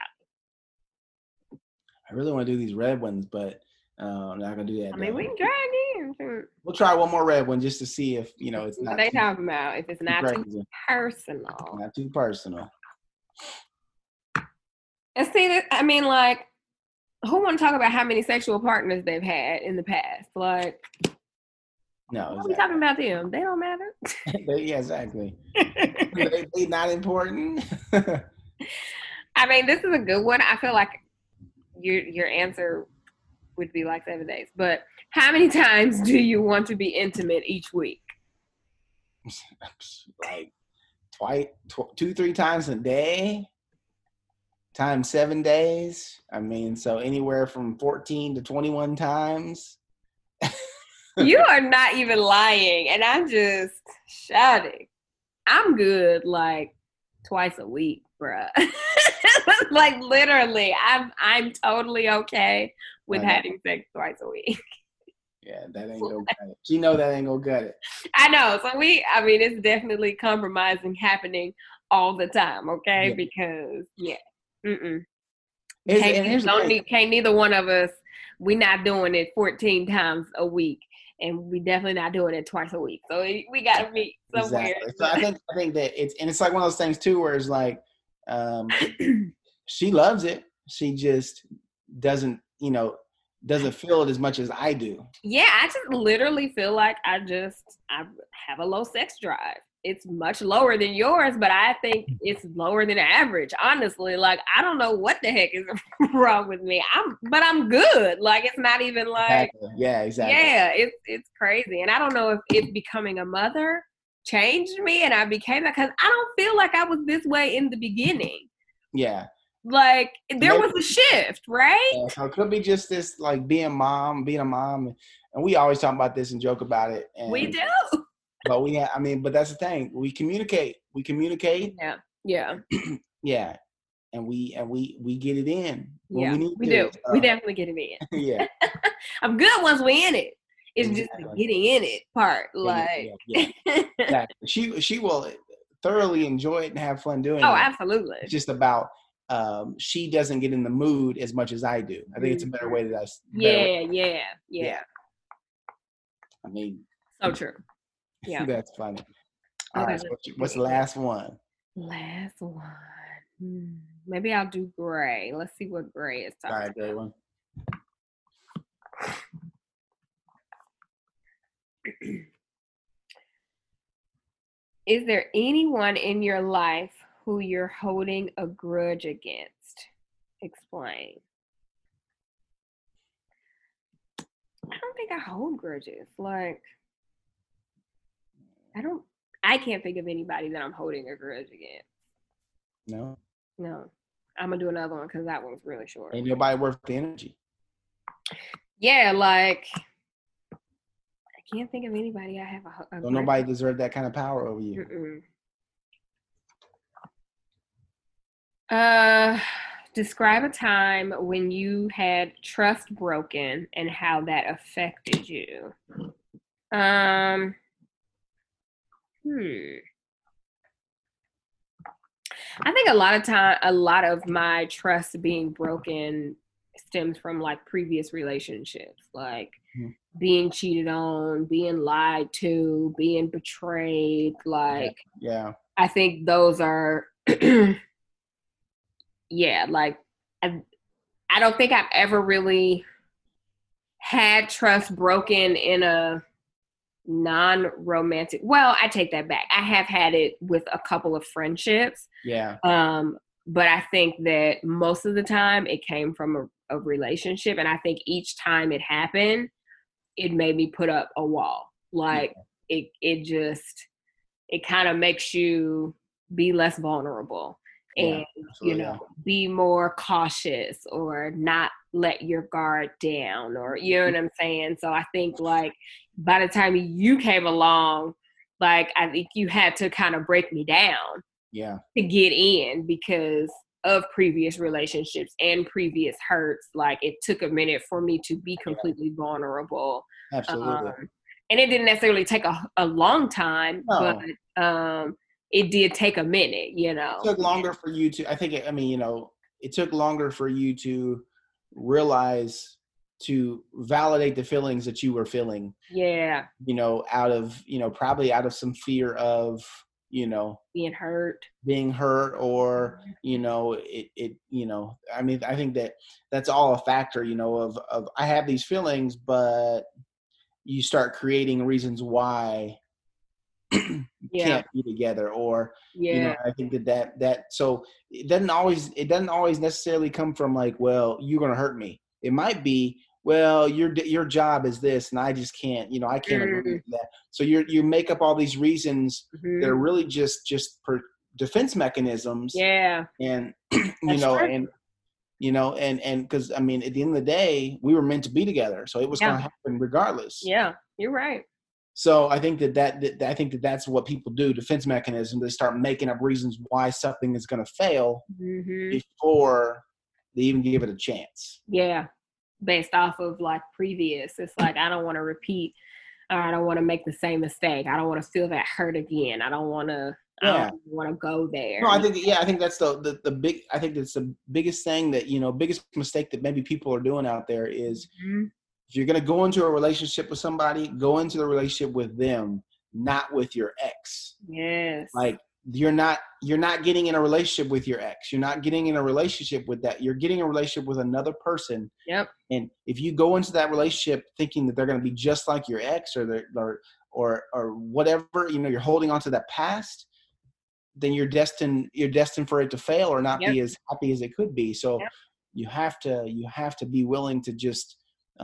B: I really want to do these red ones, but I'm not gonna do that
A: I mean,
B: though.
A: we can try again.
B: We'll try one more red one just to see if it's
A: What
B: not
A: they
B: too
A: talking about? If it's
B: too
A: not too
B: crazy,
A: personal.
B: not too personal.
A: And see, I mean, like, who want to talk about how many sexual partners they've had in the past? Like,
B: No,
A: why are we
B: exactly.
A: talking about them? They don't matter.
B: Yeah, exactly. They not important.
A: I mean, this is a good one. I feel like your answer would be like 7 days. But how many times do you want to be intimate each week?
B: Like twice, 2, 3 times a day, times 7 days. I mean, so anywhere from 14 to 21 times.
A: You are not even lying, and I'm just shouting. I'm good like twice a week. bruh. Like literally, I'm totally okay with having sex twice a week.
B: Yeah, that ain't gonna cut it. She know that ain't gonna cut it.
A: I know. So I mean, it's definitely compromising happening all the time, okay? Because can't neither one of us, we not doing it 14 times a week, and we definitely not doing it twice a week. So we gotta meet somewhere.
B: Exactly. So I think that it's like one of those things too, where it's like, she loves it. She just doesn't feel it as much as I do.
A: Yeah, I just literally feel like I have a low sex drive. It's much lower than yours, but I think it's lower than average. Honestly, like I don't know what the heck is wrong with me. I'm good. Like it's not even like
B: exactly. Exactly.
A: Yeah, it's crazy, and I don't know if it becoming a mother changed me, and I became that because I don't feel like I was this way in the beginning.
B: Yeah.
A: Like there was a shift, right?
B: Yeah, so it could be just this, like being a mom, and we always talk about this and joke about it. And,
A: we do.
B: But but that's the thing. We communicate.
A: Yeah. Yeah.
B: Yeah. And we get it in.
A: Yeah, we do. We definitely get it in.
B: Yeah.
A: I'm good once we're in it. It's just the getting in it part. Like
B: Exactly. She will thoroughly enjoy it and have fun doing it.
A: Oh, absolutely.
B: It's just about she doesn't get in the mood as much as I do. I think it's a better way to
A: Yeah.
B: I mean,
A: so true. Yeah.
B: That's funny. All right. So what's the last one?
A: Last one. Maybe I'll do gray. Let's see what gray is talking about.
B: All right, great one.
A: Is there anyone in your life who you're holding a grudge against? Explain. I don't think I hold grudges. Like, I can't think of anybody that I'm holding a grudge against.
B: No.
A: I'm going to do another one because that one's really short.
B: Ain't nobody worth the energy.
A: Yeah, like, I can't think of anybody I have a
B: Don't nobody deserve that kind of power over you.
A: Describe a time when you had trust broken and how that affected you. I think a lot of my trust being broken stems from like previous relationships, like being cheated on, being lied to, being betrayed. Like, I think those are, like, I don't think I've ever really had trust broken in a non-romantic. Well, I take that back. I have had it with a couple of friendships.
B: Yeah.
A: But I think that most of the time it came from a relationship, and I think each time it happened, it made me put up a wall. Like it kind of makes you be less vulnerable and be more cautious or not let your guard down, or you know what I'm saying? So I think like by the time you came along, like I think you had to kind of break me down to get in because of previous relationships and previous hurts. Like it took a minute for me to be completely vulnerable.
B: Absolutely.
A: And it didn't necessarily take a long time, but it did take a minute, you know.
B: It took longer for you to, it took longer for you to realize, to validate the feelings that you were feeling.
A: Yeah.
B: Out of, probably out of some fear of, being hurt or, I think that's all a factor, of I have these feelings, but you start creating reasons why can't be together, or I think that so it doesn't always necessarily come from like, well, you're gonna hurt me. It might be, well, your job is this and I just can't, I can't agree with that. So you make up all these reasons that are really just for defense mechanisms. And and because at the end of the day we were meant to be together, so it was gonna happen regardless.
A: Yeah, you're right.
B: So I think that's what people do. Defense mechanism. They start making up reasons why something is going to fail before they even give it a chance.
A: Yeah, based off of like previous. It's like, I don't want to repeat, or I don't want to make the same mistake. I don't want to feel that hurt again. I don't want to. I don't want to go there.
B: No, I think that's the big. I think that's the biggest thing that biggest mistake that maybe people are doing out there is. If you're going to go into a relationship with somebody, go into the relationship with them, not with your ex.
A: Yes.
B: Like you're not getting in a relationship with your ex. You're not getting in a relationship with that. You're getting a relationship with another person.
A: Yep.
B: And if you go into that relationship thinking that they're going to be just like your ex or whatever, you're holding on to that past, then you're destined for it to fail or not be as happy as it could be. So you have to be willing to just,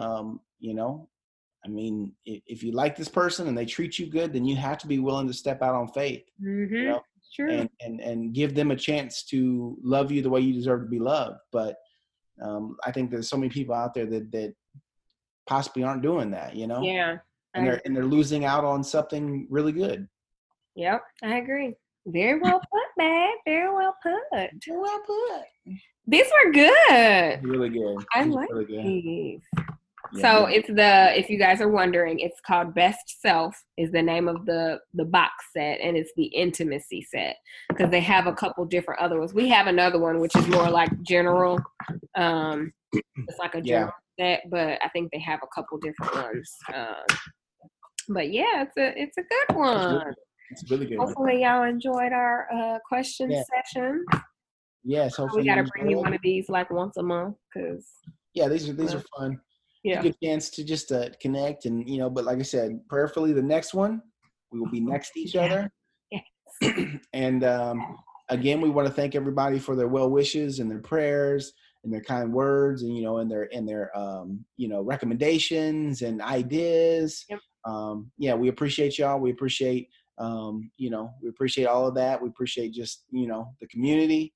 B: if you like this person and they treat you good, then you have to be willing to step out on faith,
A: True.
B: and give them a chance to love you the way you deserve to be loved. But I think there's so many people out there that possibly aren't doing that,
A: Yeah.
B: and they're losing out on something really good.
A: Yep, I agree. Very well put, babe. Very well put.
B: Very well put.
A: These were good.
B: Really good.
A: I like these.
B: Yeah,
A: so it's if you guys are wondering, it's called Best Self is the name of the box set, and it's the intimacy set because they have a couple different other ones. We have another one which is more like general. It's like a general set, but I think they have a couple different ones. But yeah, it's a good one.
B: It's really good.
A: Hopefully y'all enjoyed our question session.
B: Yes, hopefully
A: we gotta bring you one of these like once a month because
B: these are fun. Yeah, it's a good chance to just connect and but like I said, prayerfully the next one we will be next to each other. Yes. And again, we want to thank everybody for their well wishes and their prayers and their kind words and and their recommendations and ideas. Yep. We appreciate y'all. We appreciate we appreciate all of that. We appreciate just the community.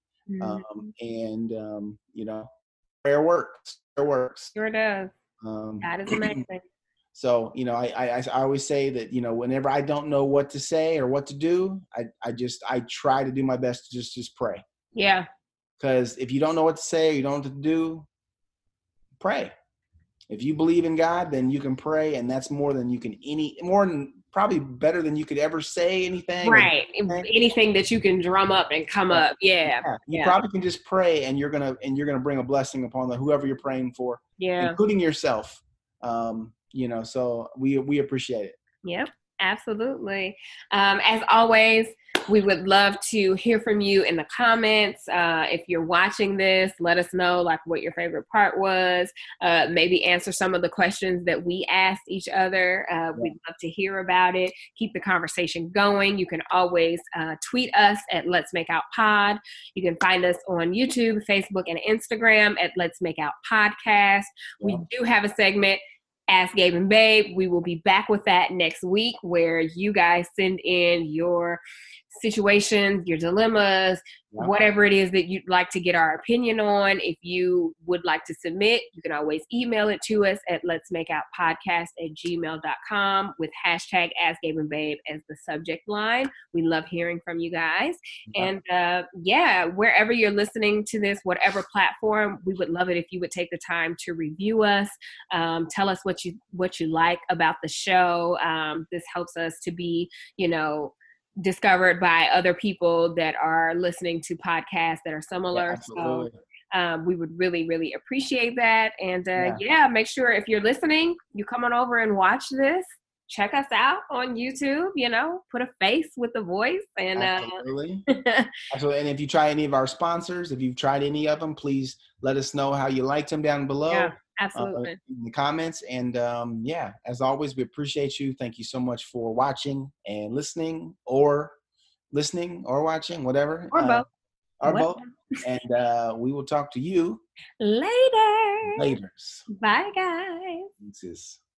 B: Prayer works.
A: Sure does. That is amazing.
B: So, I always say that, whenever I don't know what to say or what to do, I try to do my best to just pray.
A: Yeah.
B: Because if you don't know what to say, or you don't know what to do, pray. If you believe in God, then you can pray, and that's more than probably better than you could ever say anything.
A: Right. Anything that you can drum up and come up. Yeah.
B: You probably can just pray, and you're gonna bring a blessing upon whoever you're praying for.
A: Yeah.
B: Including yourself. So we appreciate it.
A: Yep. Absolutely. As always, we would love to hear from you in the comments. If you're watching this, let us know like what your favorite part was. Maybe answer some of the questions that we asked each other. We'd love to hear about it. Keep the conversation going. You can always tweet us at Let's Make Out Pod. You can find us on YouTube, Facebook, and Instagram at Let's Make Out Podcast. We do have a segment, Ask Gabe and Babe. We will be back with that next week where you guys send in your situations, your dilemmas, whatever it is that you'd like to get our opinion on. If you would like to submit, you can always email it to us at letsmakeoutpodcast@gmail.com with hashtag Ask Gabe and Babe as the subject line. We love hearing from you guys. And wherever you're listening to this, whatever platform, we would love it if you would take the time to review us. Tell us what you like about the show. This helps us to be, discovered by other people that are listening to podcasts that are similar. So we would really, really appreciate that. And make sure if you're listening, you come on over and watch this. Check us out on YouTube, put a face with the voice. And
B: Absolutely. Absolutely. And if you try any of our sponsors, if you've tried any of them, please let us know how you liked them down below.
A: Yeah. Absolutely.
B: In the comments. And as always, we appreciate you. Thank you so much for watching and listening or watching, whatever.
A: Or both.
B: Both. And we will talk to you
A: later.
B: Laters.
A: Bye, guys.
B: This is